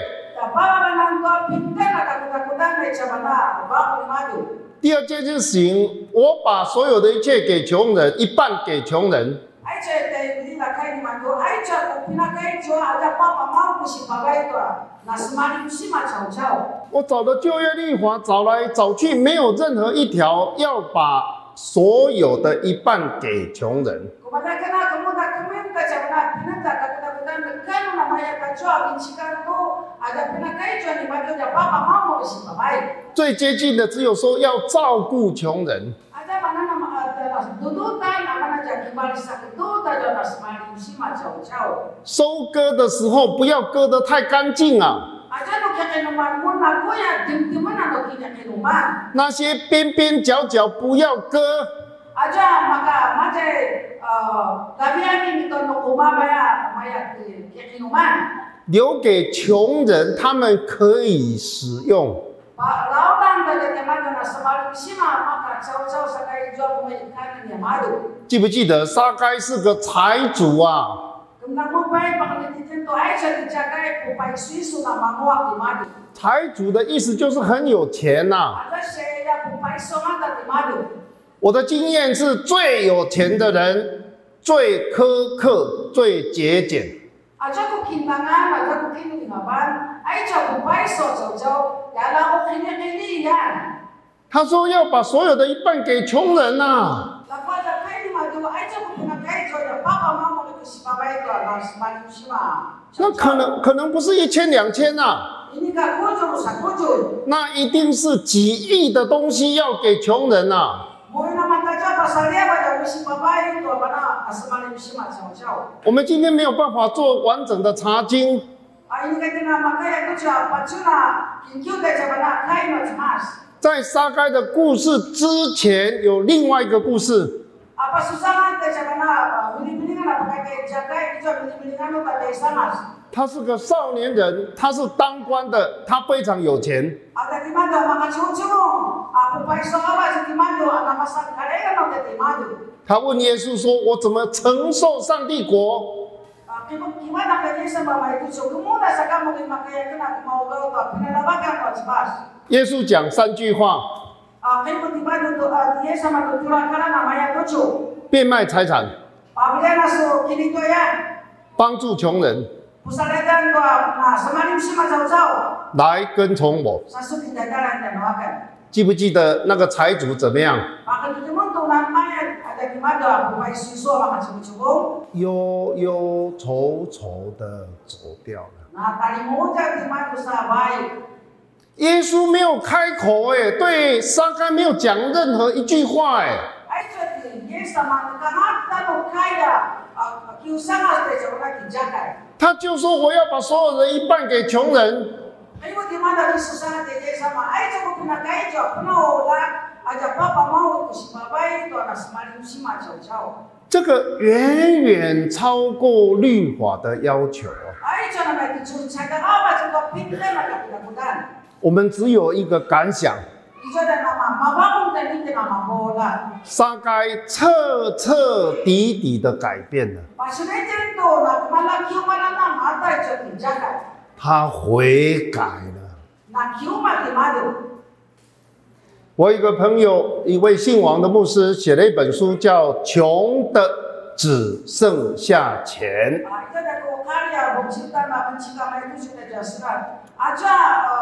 第2件事情，我把所有的一切给穷人，1半给穷人。 aja ko pinakai jo aja papa mau ko si babai to na smali si ma chao chao 我找的就业律法找来找去，没有任何一条要把所有的一半给穷人。 kumada kana kamuda kumenta chabana pinata kakata kanu na maya ka jo binchikan to aja pinakai jo ni ma jo ja papa mau ko si babai 最接近的只有说要照顾穷人。 aja mana na dudutan amana ja kibali sak dudutan jo na smali si ma chao chao 收割的时候不要割得太干净啊， aja no kya kinuman mo na ko ya dimdiman na kya kinuman 那些边边角角不要割。 aja maka mate gabiani nito no kumabaya maya kya kinuman 留给穷人，他们可以使用。 lautan da temado na smali si ma maka chao chao sakai jo ko mai kan ni madu 记不记得撒该是个财主啊？ Kung mo bay pakalitin to ay sa tiyakai po pay suiso na manguak di madu. 财主的意思就是很有钱呐、 Ada siya po pay songa di madu. 我的经验是最有钱的人最苛刻、最节俭。 Aja ko kinangan, aja ko kinulingaban, ay siya po pay so chow yala ko kinikiliyan. 他说要把所有的一半给穷人呐、 Lakwada kay ni madu, ay siya ko pinakay so ya papa mama ko si babay to na smali si ma. 那可能不是1000、2000呐， Ini ka kujo sa kujo. 那一定是几亿的东西要给穷人呐、 Mo naman taja pasalia ba ya si babay to bana asmali si ma chow. 我们今天没有办法做完整的查经， Ini katina makaya ko siya pachuna kinkyu da jabana kai no mas. 在撒该的故事之前有另外一个故事， Apa susah da jabana bili-bilingan apa kay jagai ijo bili-bilingan no ta desa mas. 他是个少年人，他是当官的，他非常有钱。 Ada di mado mga chuchung. Apo pa iso ka ba sa di mado ana masan kadega no te mado. 他问耶稣说：“我怎么承受上帝国？” Gimana kay sa mama ito so kumuda sa kamo kay makaya kana kumaugaw to pinalabagan to spas. 耶稣讲3句话： Kay mo di mado to diya sa matuturan kana na maya to 变卖财产， Pabila na so kinito yan. 帮助穷人， Pusaletan to na samalim si machaw-chaw. 来跟从我。 Sa sukidadalan na nawakan. 记不记得那个财主怎么样？ Bakit ito mo ito na mayat ada gimado ang bubay suso mga chibutubong 忧忧愁愁的走掉了。 na talimutan gimado sa bahay. 耶稣没有开口，对撒该没有讲任何一句话， Ay chati, yes naman, kamata no kaya kiusangas tayo sa mga kijakay. 他就说我要把所有的一半给穷人。 Ay mo gimado ang susangas tayo sama. Ay chako pinagay jo, puno la, aja papa mau ko si babay ito na samalim si machaw-chaw. 这个远远超过律法的要求。 Ay chako na may kitsuritsaka awa sa kapitla na kapitakutan. 我们只有一个感想： Ito na naman, mabakong tanite na mabola. 撒该彻彻底底的改变了， Pasulitin to na malakiuman na matay sa kijakay. 他悔改了。 Nakiuman timado. 我有一个朋友，一位姓王的牧师，写了一本书，叫《穷的只剩下钱》。 Ito na ko kaya buksita na panchika may ito siya jasra. Aja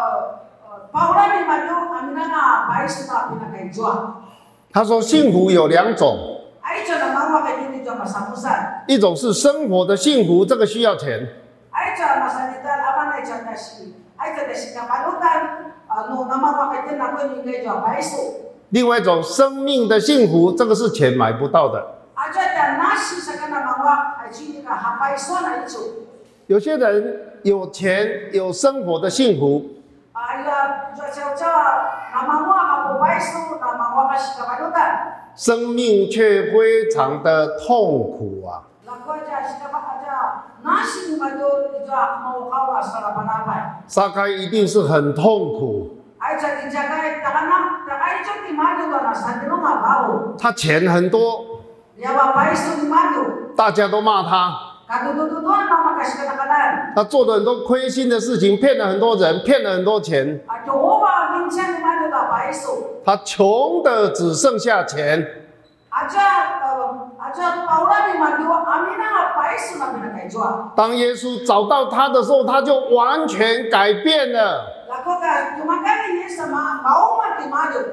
paula ni Mario amina nga pais na pinakaijwa. 他说，幸福有2种， Ay siya na mga kay hindi siya masamusan. 一种是生活的幸福，这个需要钱； Ay siya masalitan aman ay siya kasi. Ay siya kasi kamalutan no na mga kay na ko hindi siya paiso. 另外一种生命的幸福，这个是钱买不到的。 Aja ta nasi sa kana mga ay siya ka hapaiso na ito. 有些人有钱，有生活的幸福， Ay siya na mga hapaiso na mga kasi kamalutan. 生命却非常的痛苦啊！ Lakuan siya siya aja nasi ni Mario ito mau kawa sa panapay. 撒该一定是很痛苦， Ay siya tijakay takanam takay siya ti Mario na sa dinunga bao. 他钱很多， Yawa paiso ni Mario. 大家都骂他， Kadududuan na makasikatakatan. 他做了很多亏心的事情，骗了很多人，骗了很多钱， At Jehovah minsan ni Mario na paiso. 他穷的只剩下钱。 Aja paula ni Mario amina nga Yesus na pinakaijuan. 当耶稣找到他的时候，他就完全改变了。 Lako ka tumakali Yesus ma mauman ti madu.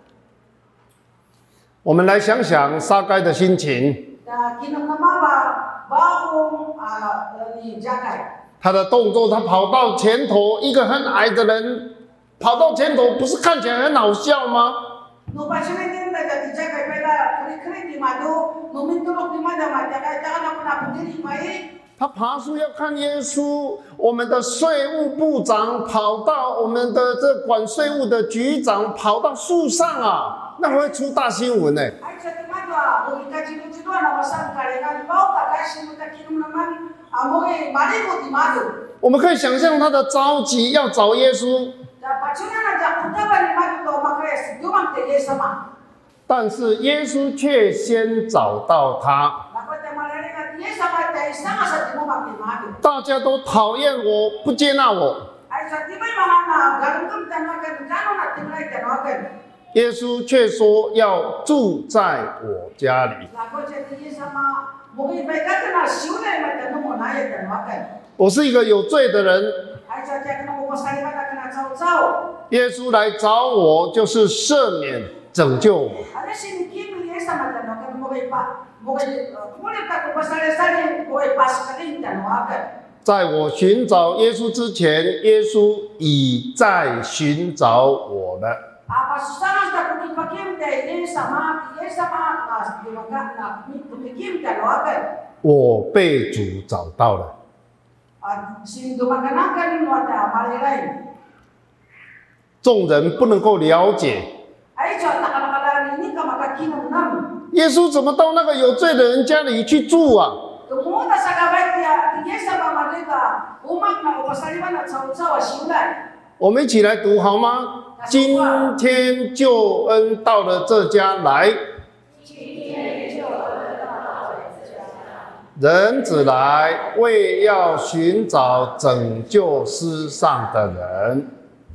我们来想想撒该的心情， Da kinam nama ba baong ni jakai. 他的动作，他跑到前头，一个很矮的人跑到前头，不是看起来很好笑吗？ No pasyonin ta di jakai pela kri ti madu, no mintulok ti madu ma jakai jakai na puna pundiri mai. 他爬树要看耶稣，我们的税务部长跑到我们的这管税务的局长跑到树上啊，那会出大新闻呢。 Ay sa ti madu mo ikajilu-jilu na masan kare kan bau ta kasi mo ta kinum naman mo maligo ti madu. 我们可以想象他的着急要找耶稣， Da pasyonan na ja punta ba ni madu to makres dumang te Yesus ma. 但是耶稣却先找到他。 Lako te malari ka Yesus ma te isanga sa ti mo ma ti madu. 大家都讨厌我，不接纳我。 Ay sa ti may mga na galungkam tanagan kano na timlay tanagan. 耶稣却说要住在我家里。 Lako te Yesus ma mo ibay ka na siulay ma tanu mo na ya tanagan. 我是一个有罪的人， Ay sa ti kana mo masaliba na kana chau-chau. 耶稣来找我就是赦免、拯救我。 Ano sinikim ni Yesus ma tanagan mo kumulit ka kung masali-sali mo ipasok ka rin tanagan. 在我寻找耶稣之前，耶稣已在寻找我了。 Pasusanas na kumipakim te Yesus ma na dumaga na kumikim tanagan. 我被主找到了。 Sinidumaganagan mo at maliray. 众人不能够了解 Ay, so, nakakalari ni ka makakinam nam. 耶稣怎么到那个有罪的人家里去住啊？ Tumunta sa kabay niya, tigay sa pamalita, umak na upasaliman at saw-saw siulay. 我们一起来读好吗？今天救恩到了这家来，人子来为要寻找拯救世上的人。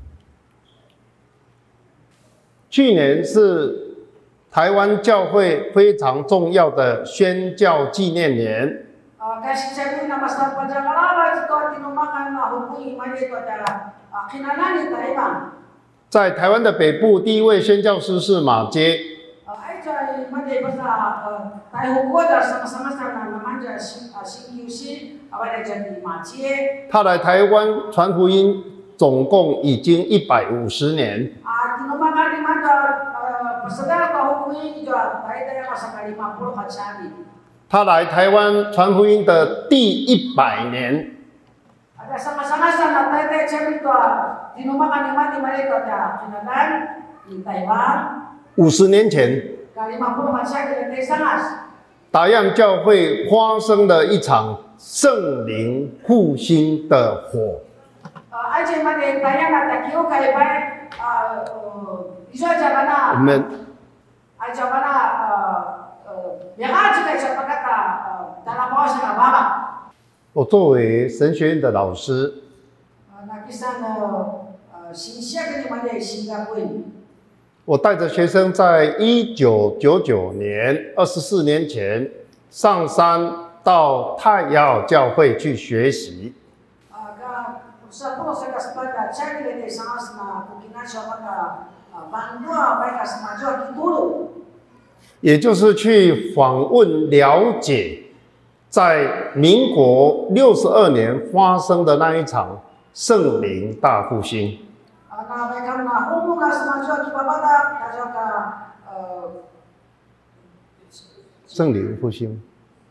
去年是台湾教会非常重要的宣教纪念年。 Kasi sabi na mas nagpadyakalawa, ito at tinumakan na hukui mali ito at kinalani tayo. 在台湾的北部，第一位宣教师是马街。 Ay, so, mali basta tayo hukod sama-sama na naman dyan CQC, awal na dyan ni Machie. 他来台湾传福音，总共已经150年。 Tinumakan ni Mada, pasadala ka hukui, ito at tayo sa kalimapuro katsani. 他来台湾传福音的第100年， Ada sama-sama na tayo sabi ito, tinumakan ni Madi Marito at kinalan ni Taiwan, 50年前， kalimapuro katsani na tayo sangas. 达样教会发生了一场圣灵复兴的火。 Ay, siya Madi, tayo na takiyo kay Bay, iso siya ba na, 我们 ay siya ba na, biyakan siya pagkat dalabaw siya na baba. 我作为神学院的老师， Nakisan sinsya ka ni Madi, Singapore. 我带着学生在1999年，24年前上山到太阳教会去学习。 Sa puno sa kaspada, siya nila sangas na kukinan siya maka bandua, baik kasmajo, kitulog. 也就是去访问了解，在民国62年发生的那一场圣灵大复兴。 Na baik kam na humong kasmajo, kibabada, kajo ka 圣灵复兴，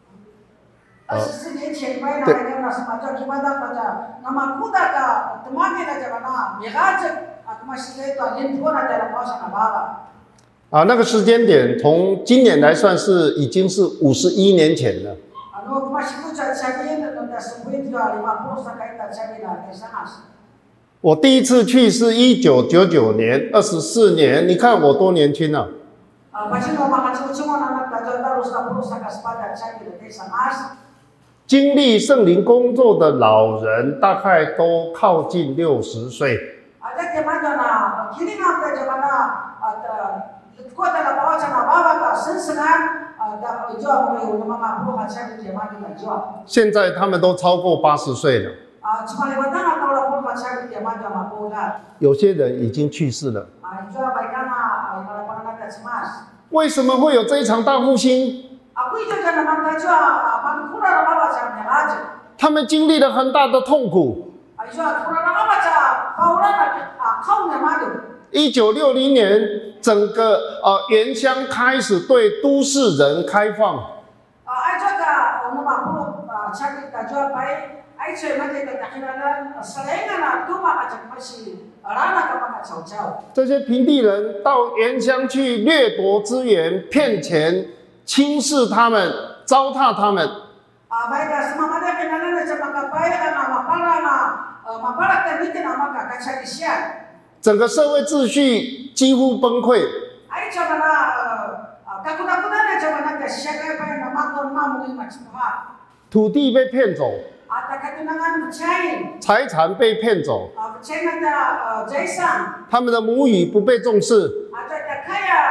24年前baik na baik kam na kasmajo, kibabada, kajo na makuda ka tumagi na jaga na mirajak at masile ito limpo na dalam pausa na baba. 那个时间点从今年来算是已经是51年前了。 Ano kumasiku sa sabihin na nagkasubwit ka 50 sa kaita sabi na sangas. 我第一次去是1999年，24年，你看我多年轻啊！ Basi mo makatsumo na nagkajo daros na puro sa kaspada sabi na sangas. 经历圣灵工作的老人大概都靠近60岁。 Ada kemana na kilingan ka jaga na at Kuat na bawa sana bawa ka sensengan da jual mulai ulama puluh kaca di jemaah di jual. 现在他们都超过80岁了， Cuma lewat tangan kalau puluh kaca di jemaah jamaah puluh 有些人已经去世了。 jual baikkan kalau pernah nak cemas. 为什么会有这一场大复兴？ Aku itu jangan mantap jual kurang bawa sana aja. 他们经历了很大的痛苦。 Jual kurang bawa sana pauran kau yang maju. 1960年，整个原乡开始对都市人开放。 Aja ka umma puluh cakit ka jual baik. Aja macam kita kinalan selengan tu maka cak masih rana ka maka cau-cau. 这些平地人到原乡去掠夺资源、骗钱、轻视他们、糟蹋他们。 Baik semua ada kinalan macam maka baik mapala ka bikin maka kaca kisian. 整个社会秩序几乎崩溃。 Aja mana kakuda-kuda na coba nak siaga baik nama kon mungkin macam apa. 土地被骗走， Ada ketunangan bercain. 财产被骗走， Bercain ada jaisan. 他们的母语不被重视， Ada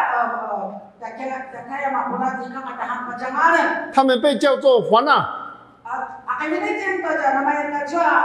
kaya mapula di kang atahan pajangalan. 他们被叫做还啊。 Akan ini contoh namanya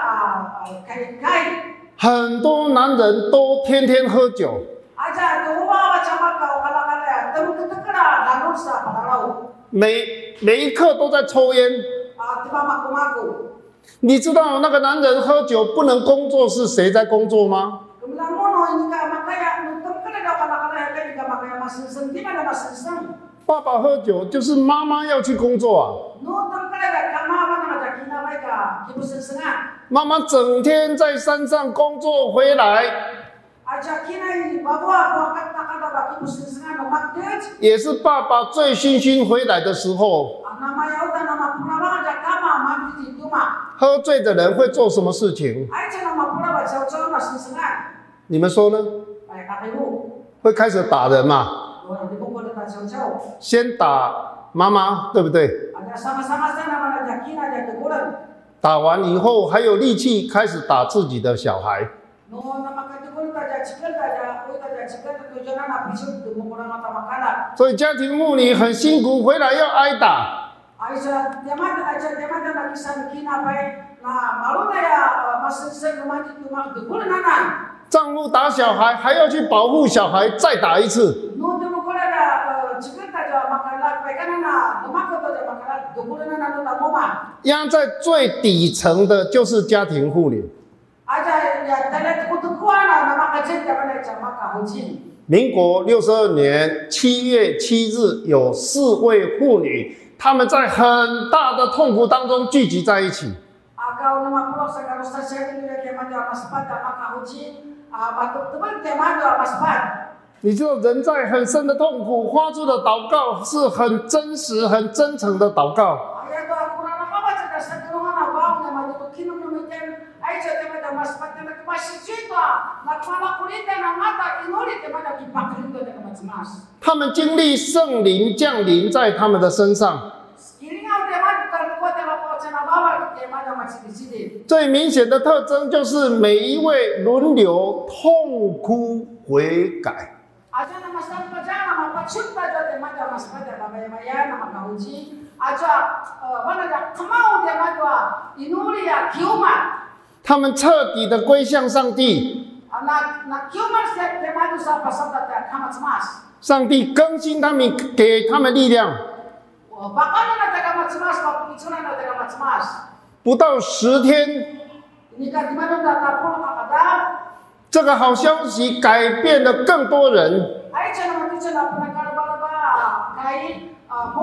kerja kai. 很多男人都天天喝酒， Aja dua macam kau kalau terus lalu sa padalau. 每一刻都在抽烟。 Tiba maku-maku. 你知道那个男人喝酒不能工作是谁在工作吗？ Kemudian mono ini ka makaya nutup kada kalau ini ka makaya masing-masing di mana masing-masing. 爸爸喝酒就是妈妈要去工作啊， Nutup kada kama mana ada kina mereka kibu seng-sengan. 妈妈整天在山上工作回来， Aja kina ini bawa kata baki kibu seng-sengan nomak dej. 也是爸爸醉醺醺回来的时候。 Nama yaudah nama pura aja kama mandi di rumah. 喝醉的人会做什么事情？ Aja nama pura jauh-jauh masing-sengan. 你们说呢？ Baik KPU. 会开始打人嘛？ Orang di pukul dekat jauh-jauh. 先打妈妈，对不对？ Ada sama-sama sana mana jakin aja teguran. 打完以后还有力气开始打自己的小孩。 No nama kategori aja cikal aja, aja cikal tujuan anak pisau di pukul mata makanan. 所以家庭妇女很辛苦，回来要挨打。 Aja tiada nak kisah kina baik. Nah malu ya masing-masing rumah itu mak teguran anak. 丈夫打小孩还要去保护小孩，再打一次。 No di pukul ada cikal aja makanan baik anak, mak itu aja makanan teguran anak tu tak mau. 压在最底层的就是家庭妇女。 Aja ya tadi kutukuan nama kecil jangan aja maka hujin. 民国62年7月7日，有4位妇女，她们在很大的痛苦当中聚集在一起。 Kau nama pulau sekarang saya ini dia kemana mas pada maka hujin. Batuk tebal kemana mas pada. 你知道人在很深的痛苦发出的祷告是很真实、很真诚的祷告。 Ayat tu aku nak apa cakap sekarang abang nama tu kinum nemikian. Ayat kemana mas pada nak masih cerita. Nak mana kulit dan mata inuri kemana kipak itu dengan macam. 他们经历圣灵降临在他们的身上。 Kirinya dia mana kalau kuat yang apa cakap bawa kemana masih di sini. 最明显的特征就是每一位轮流痛哭悔改。 Aja nama siapa nama pacun pada tema mas pada babaya nama kauji. Aja mana dah kemau dia madua inuri ya kiuman. 他们彻底的归向上帝， Nak kiuman siap dia madu siapa siapa dia kamat semas. 上帝更新他们，给他们力量。 Bahkan nak kamat semas, waktu bicara nak kamat semas. 不到10天， Ini kan di mana dah tapul kakada. 这个好消息改变了更多人。 Aja nama tu cina pernah kalau kai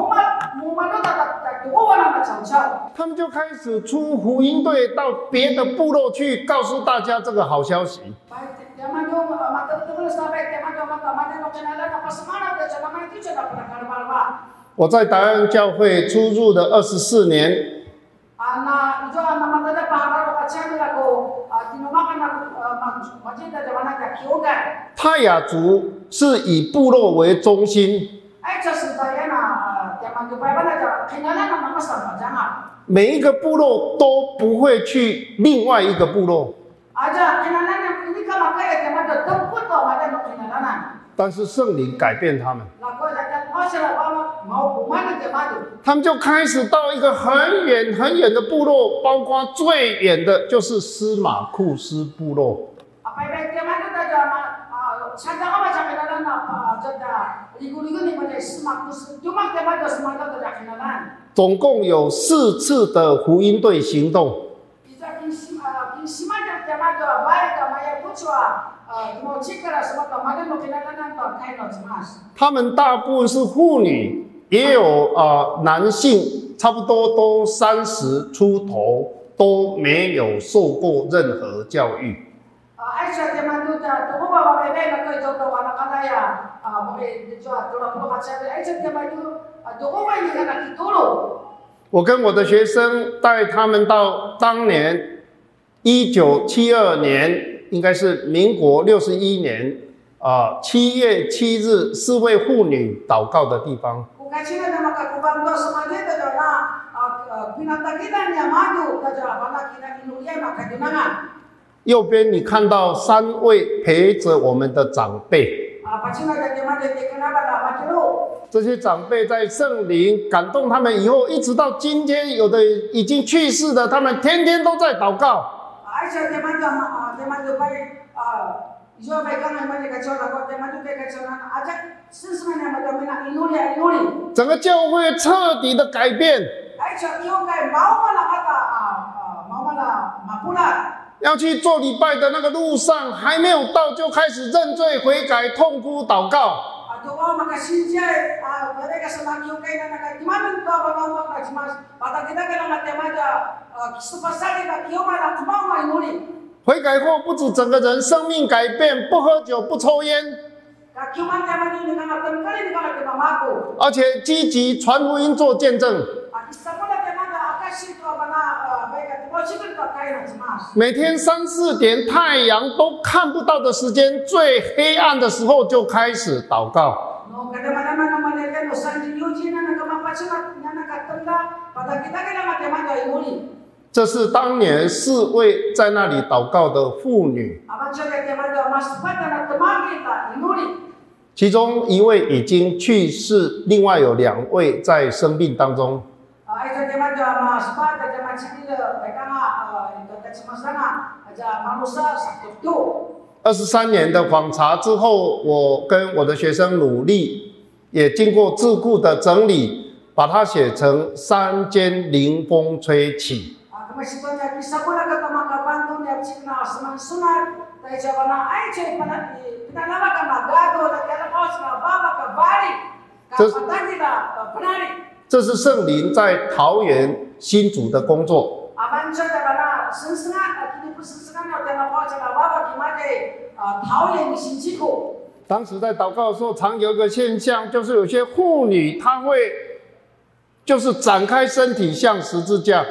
mumal tak tuan nama cau-cau. 他们就开始出福音队到别的部落去，告诉大家这个好消息。 Baik, zaman tu mata betul sampai zaman mata nak kenalan apa semana dia nama itu cina pernah kalau 我在达恩教会出入的24年， Anak itu nama tadi pahala kacang aku tinumakan aku macam dah zaman nak kiogan. 泰雅族是以部落为中心， Aja sedaya zaman tu baik mana kenalan nama sama jangan. 每一个部落都不会去另外一个部落。 Aja kenalan ini kalau kaya zaman tu temput tu macam nak kenalan. 但是圣灵改变他们， Lakukan akan oh sila mau mana ke madu. 他们就开始到一个很远很远的部落，包括最远的就是司马库斯部落。 Apa yang dia madu dah sadang apa sampai dalam jada ligu-ligu ni pada semakus cuma dia madu semata dah kenalan. 总共有4次的福音队行动。 Kita kinsiman dia madu baik maya pucua mau cikara semata madu no kenalan atau kain no cemas. 他们大部分是妇女，也有男性，差不多都30出头，都没有受过任何教育。 Aisyah dia madu dah tu bawa bebe nak kau jauh tahu anak anak ya, bebe jual tu lah perlu macam Aisyah dia madu tu bawa ni kan nak dulu. 我跟我的学生带他们到当年1972年，应该是民国61年7月7日4位妇女祷告的地方。 Kukacina nama kakubang do semuanya tu dah pinatakitan yang madu dah pada kita inulia nak kejunangan. 右边你看到3位陪着我们的长辈， Pacina dia madu dia kenapa dah makilu. 这些长辈在圣灵感动他们以后，一直到今天，有的已经去世的，他们天天都在祷告。 Aisyah dia madu baik jual baik kan yang kacau dah dia madu dia kacau nak ajak sesuatu yang madu mina inuli. 整个教会彻底的改变， Aisyah iyo kai mau mana kata mau mana mapulat. 要去做礼拜的那个路上还没有到，就开始认罪悔改、痛哭祷告。 Doa makasinjay mereka semakin kay na di mana doa bagaimana nak cemas pada kita kena mati maja sepasal kita kioma nak kemau mai nuli. 悔改后，不止整个人生命改变，不喝酒、不抽烟， Kioma tema ni dengan tem kali dengan tema maku. 而且积极传福音做见证。 Semua tema akashi tu bana baik tu sikit tak kay nak cemas. 每天3、4点太阳都看不到的时间，最黑暗的时候就开始祷告。 No kadang-kadang nama mereka no sanji yuji na nakamapasunat na nakatanda pada kita kena mati maja nuli. 这是当年4位在那里祷告的妇女， Abang cakap tema maja mas pada nak temagi kita nuli. 其中1位已经去世，另外有2位在生病当中。 Aisyah dia maja mas pada dia macam ni mereka kata cemasana aja manusia sakit tu. 23年的访查之后，我跟我的学生努力，也经过智库的整理，把它写成3间灵风吹起。 Kemasibanya kisah pula kata maka bantu ni cina seman sunat tai jabana Aisyah pada nama kan magado dan kala kos na baba ka bari ka patagi na penari. 这是圣灵在桃园新竹的工作。 Abang cakap bana sensengat kini pun sensengat na kala kos na baba ki mate tau yang sinjiku. 当时在祷告的时候，常有一个现象，就是有些妇女她会就是展开身体像十字架。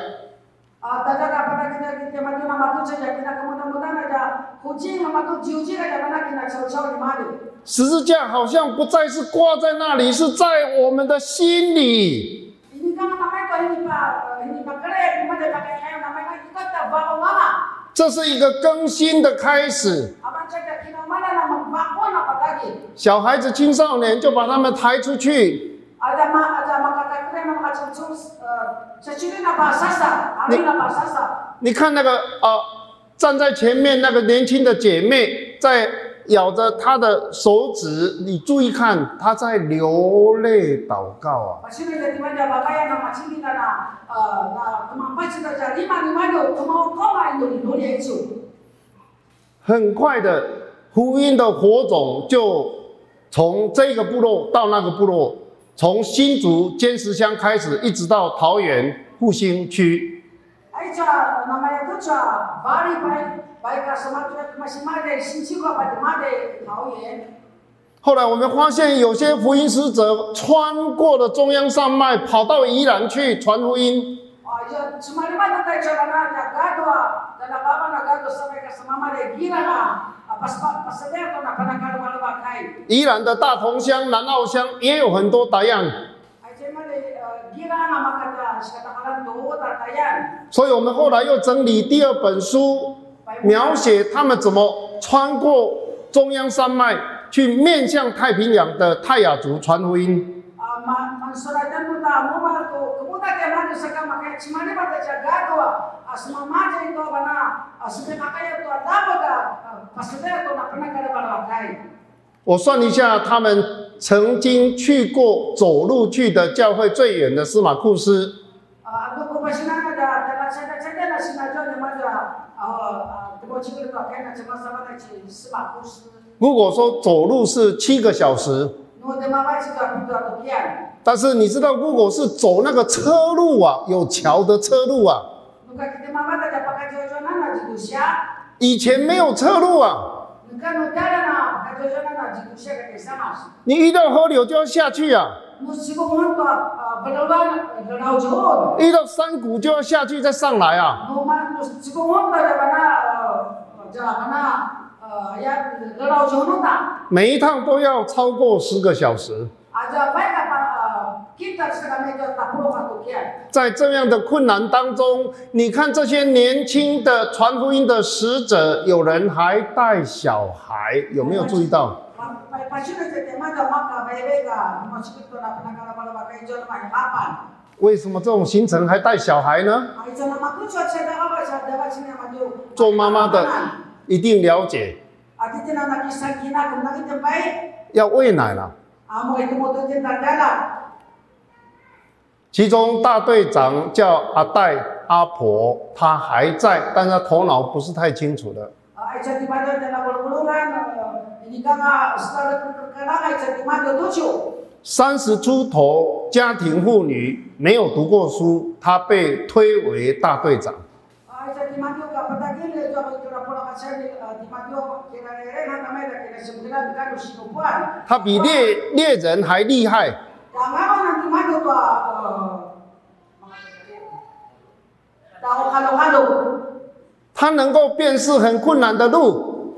Tanda pada kita maju nama tu saja kita kemudian aja kucing nama tu jiuji aja mana kita cau-cau di mana. 十字架好像不再是挂在那里，是在我们的心里。 Ini kan namanya ini pak kerja cuma dia pakai kayu namanya itu tak bawa mama. 这是一个更新的开始。 Abang cakap kita mana nama bakwan apa lagi? 小孩子、青少年就把他们抬出去。 Ada maka kerja nama cacing cacing apa sasa, hari apa sasa. 你看那个站在前面那个年轻的姐妹在咬着她的手指，你注意看，她在流泪祷告啊。 Pasal dia di mana babaya nama cacing kita na kemampuan kita jadi mana kemau kau main dulu itu. 很快的，福音的火种就从这个部落到那个部落，从新竹尖石乡开始，一直到桃园复兴区。 Aisyah namanya tu cah bari baik semacam masih ada sinci kau pada mana tahu ya. 后来我们发现，有些福音使者穿过了中央山脉，跑到宜兰去传福音。 Ya cuma lima nanti coba nak gado, dan apa nak gado sampai ke semama dia gila pas dia tu nak pernah kalau malu pakai. 宜兰的大同乡、南澳乡也有很多打样。 Aisyah mana gila nama kata kata tu tayan. 所以我们后来又整理第2本书，描写他们怎么穿过中央山脉， 去面向太平洋的泰雅族传福音。 Mansuratan mo ta mo ba to kumuta kay man sa kama kay chimani ba ta jagado asmama je to bana asme kakaya to dabaga pasudera to na pernah kada bala kai 我算一下，他们曾经去过走路去的教会最远的司马库斯。 Ako ko pasinana da talaga na sinajo ni madra tebo chikir to kay na chama sama na chi司马库斯。 如果说走路是7个小时， 但是你知道，如果是走那个车路啊，有桥的车路啊，以前没有车路啊，你遇到河流就要下去啊，遇到山谷就要下去再上来啊。每一趟都要超过10个小时。在这样的困难当中，你看这些年轻的传福音的使者，有人还带小孩，有没有注意到？为什么这种行程还带小孩呢？做妈妈的一定了解，要喂奶了。其中大队长叫阿代阿婆，他还在，但是他头脑不是太清楚的。30出头家庭妇女，没有读过书，她被推为大队长。他比猎人还厉害。他能够辨识很困难的路，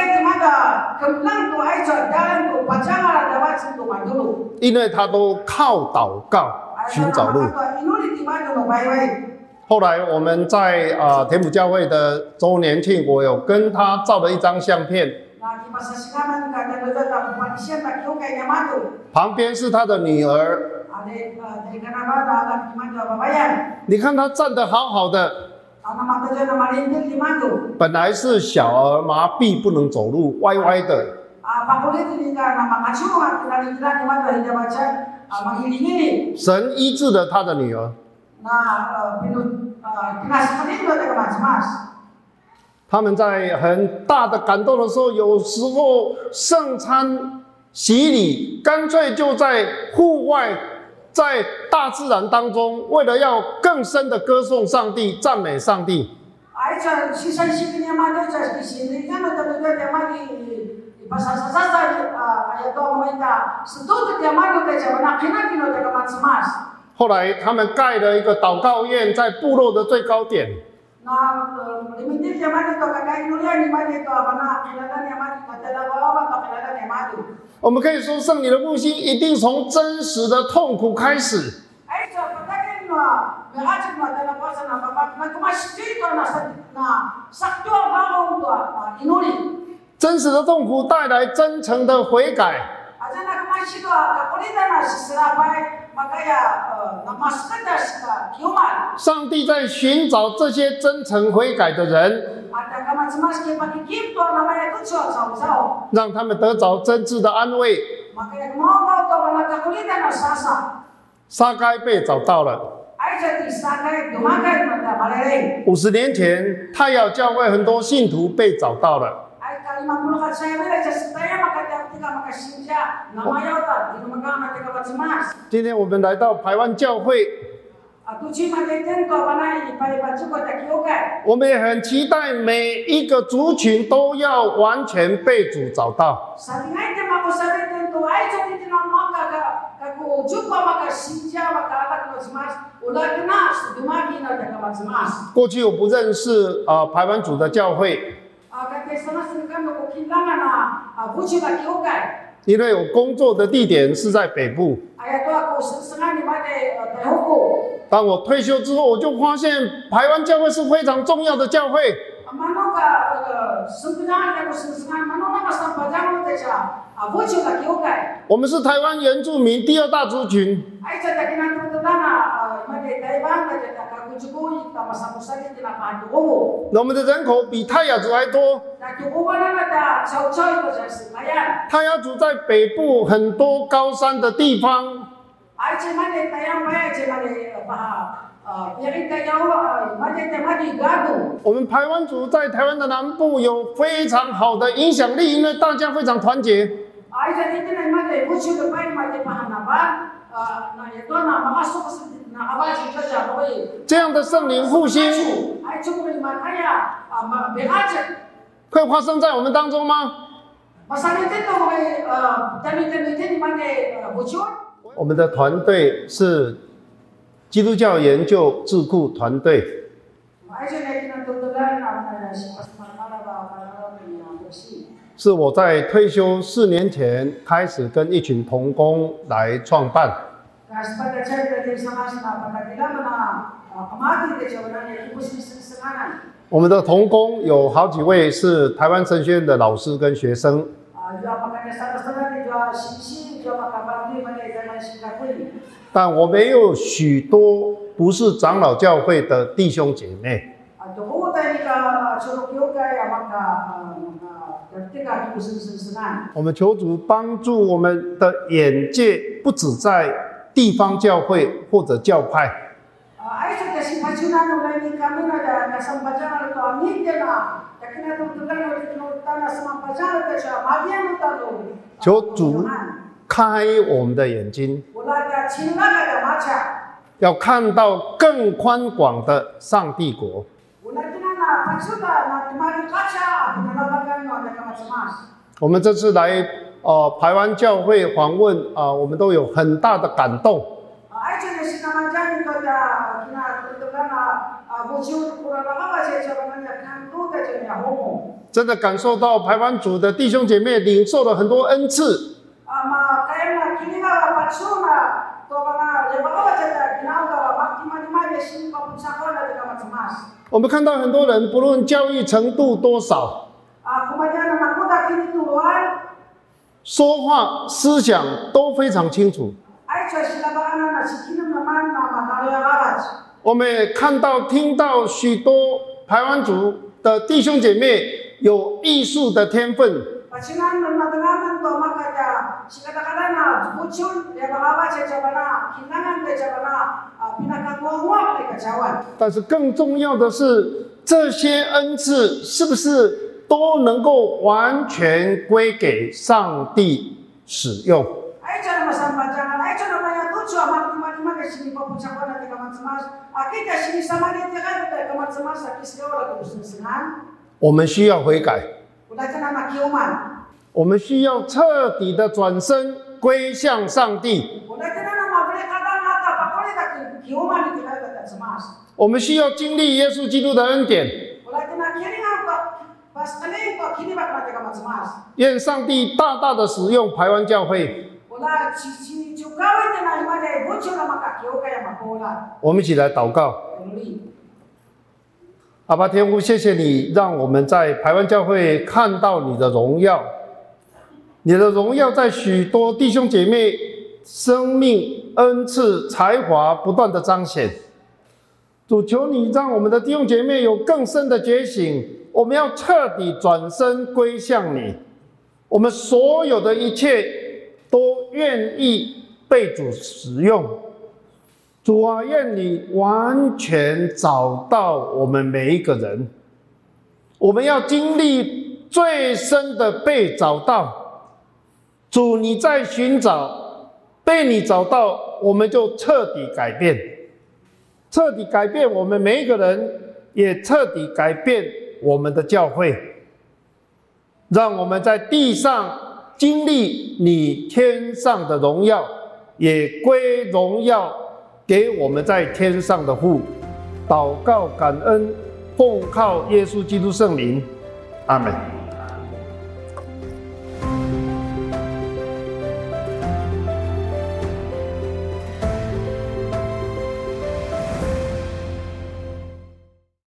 因为他都靠祷告寻找路。后来我们在田埔教会的周年庆，我有跟他照了一张相片，旁边是他的女儿。你看他站得好好的，本来是小儿麻痹不能走路，歪歪的。神医治了他的女儿。他们在很大的感动的时候，有时候圣餐洗礼干脆就在户外，在大自然当中，为了要更深的歌颂上帝、赞美上帝。后来他们盖了一个祷告院，在部落的最高点。我们可以说，圣灵的复兴一定从真实的痛苦开始。真实的痛苦带来真诚的悔改。上帝在寻找这些真诚悔改的人，让他们得着真挚的安慰。撒该被找到了。50年前，泰雅教会很多信徒被找到了。今天我们来到排湾教会，我们也很期待每一个族群都要完全被主找到。过去我不认识排湾族的教会，因为我工作的地点是在北部。当我退休之后，我就发现排湾教会是非常重要的教会。 Mano ka sempurna ka senang mano nama sampajang tu saja. Bocor lagi okai. 我们是台湾原住民第2大族群。 Ai cakap kita tu dana, macam Taiwan macam tak kucing kita masa musa kita nak pandu. 我们的人口比泰雅族还多。 Tak cukup mana ada cau-cau itu saya sekalian. 泰雅族在北部很多高山的地方， Ai cuma ni tayang bayar cuma ni bah. Yang kita jauh macam tema di gaduh. 我们排湾族在台湾的南部有非常好的影响力，因为大家非常团结。 Ai jadi kita macam musuh depan macam bahan apa? Nah itu nama masuk ke nah awal kita jauh. 这样的圣灵复兴 Ai cuma ni makanya behaja. 会发生在我们当中吗？ Masalah itu tadi macam bocor. 我们的团队是基督教研究智库团队， Ai jadi kita tutulan apa si pasmana apa ni bersih. 是我在退休4年前开始跟一群同工来创办。 Sebagai cara dari sama-sama apabila mana kemati ke jawabannya ibu sesengana. 我们的同工有好几位是台湾神学院的老师跟学生， Juga pakai salah-salah juga sisi juga pakai mana jangan sikapui. 但我们也有许多不是长老教会的弟兄姐妹。 Tubuh tadi ka curug yoga ya maka ketika ibu sesengana. 我们求主帮助我们的眼界，不只在地方教会或者教派， Ai sa kasi pacunan ulay ni kami na kasambajan to amin na takina tutulan ulit tanah samampajan ta siya magian utalo. 求主开我们的眼睛， Wala ka chinala ka macha. 要看到更宽广的上帝国。 Wala tinana pagsuta na tumali kacha pinalabagan no na kamasamas. 我们这次来排湾教会访问我们都有很大的感动。 Ay cina sinamajan ko ta kina tutulan na bocor kurang apa sih jawabannya kantu ta jenya homo. 真的感受到排湾族的弟兄姐妹领受了很多恩赐， Ma kaya na kini nga pagsuna to bana je baka cita kinaw ka maktima de sin pa punsakon na de kamasamas. 我们看到很多人不论教育程度多少， Kemudian makuta kini turuan 说话思想都非常清楚。 ay sila ba na sikinam naman na matalya karat. 我们也看到听到许多排湾族的弟兄姐妹有艺术的天分， Pasinan ng matangaman to makata si kata-kata na butsun ya baka sa jabana kinangan de jabana pinakamuwa ni kacawan. 但是更重要的是，这些恩赐是不是都能够完全归给上帝使用？ Ay cara masampajangan ay cara maya tutsu maktima ke sini pa punsakon na de kamatsamas. Kita sini sama de kan de kamatsamas akis gawala ko senang. 我们需要悔改， Udah kana makiuman. 我们需要彻底的转身归向上帝， Udah kana na mabalik kata mata pakole ta kiuman di kita kamatsamas. 我们需要经历耶稣基督的恩典。 Udah kana kini ngapa pas kali ko kini bak mate kamatsamas. 愿上帝大大的使用排湾教会。 Udah cici cukawe na imade butsun na makakiu kaya makola. 我们一起来祷告。 阿爸天父，谢谢你让我们在排湾教会看到你的荣耀，你的荣耀在许多弟兄姐妹生命恩赐才华不断的彰显。主，求你让我们的弟兄姐妹有更深的觉醒，我们要彻底转身归向你，我们所有的一切都愿意被主使用。主啊，愿你完全找到我们每一个人，我们要经历最深的被找到。主，你在寻找，被你找到，我们就彻底改变，彻底改变我们每一个人，也彻底改变我们的教会，让我们在地上经历你天上的荣耀，也归荣耀给我们在天上的父。祷告感恩，奉靠耶稣基督圣名，阿们。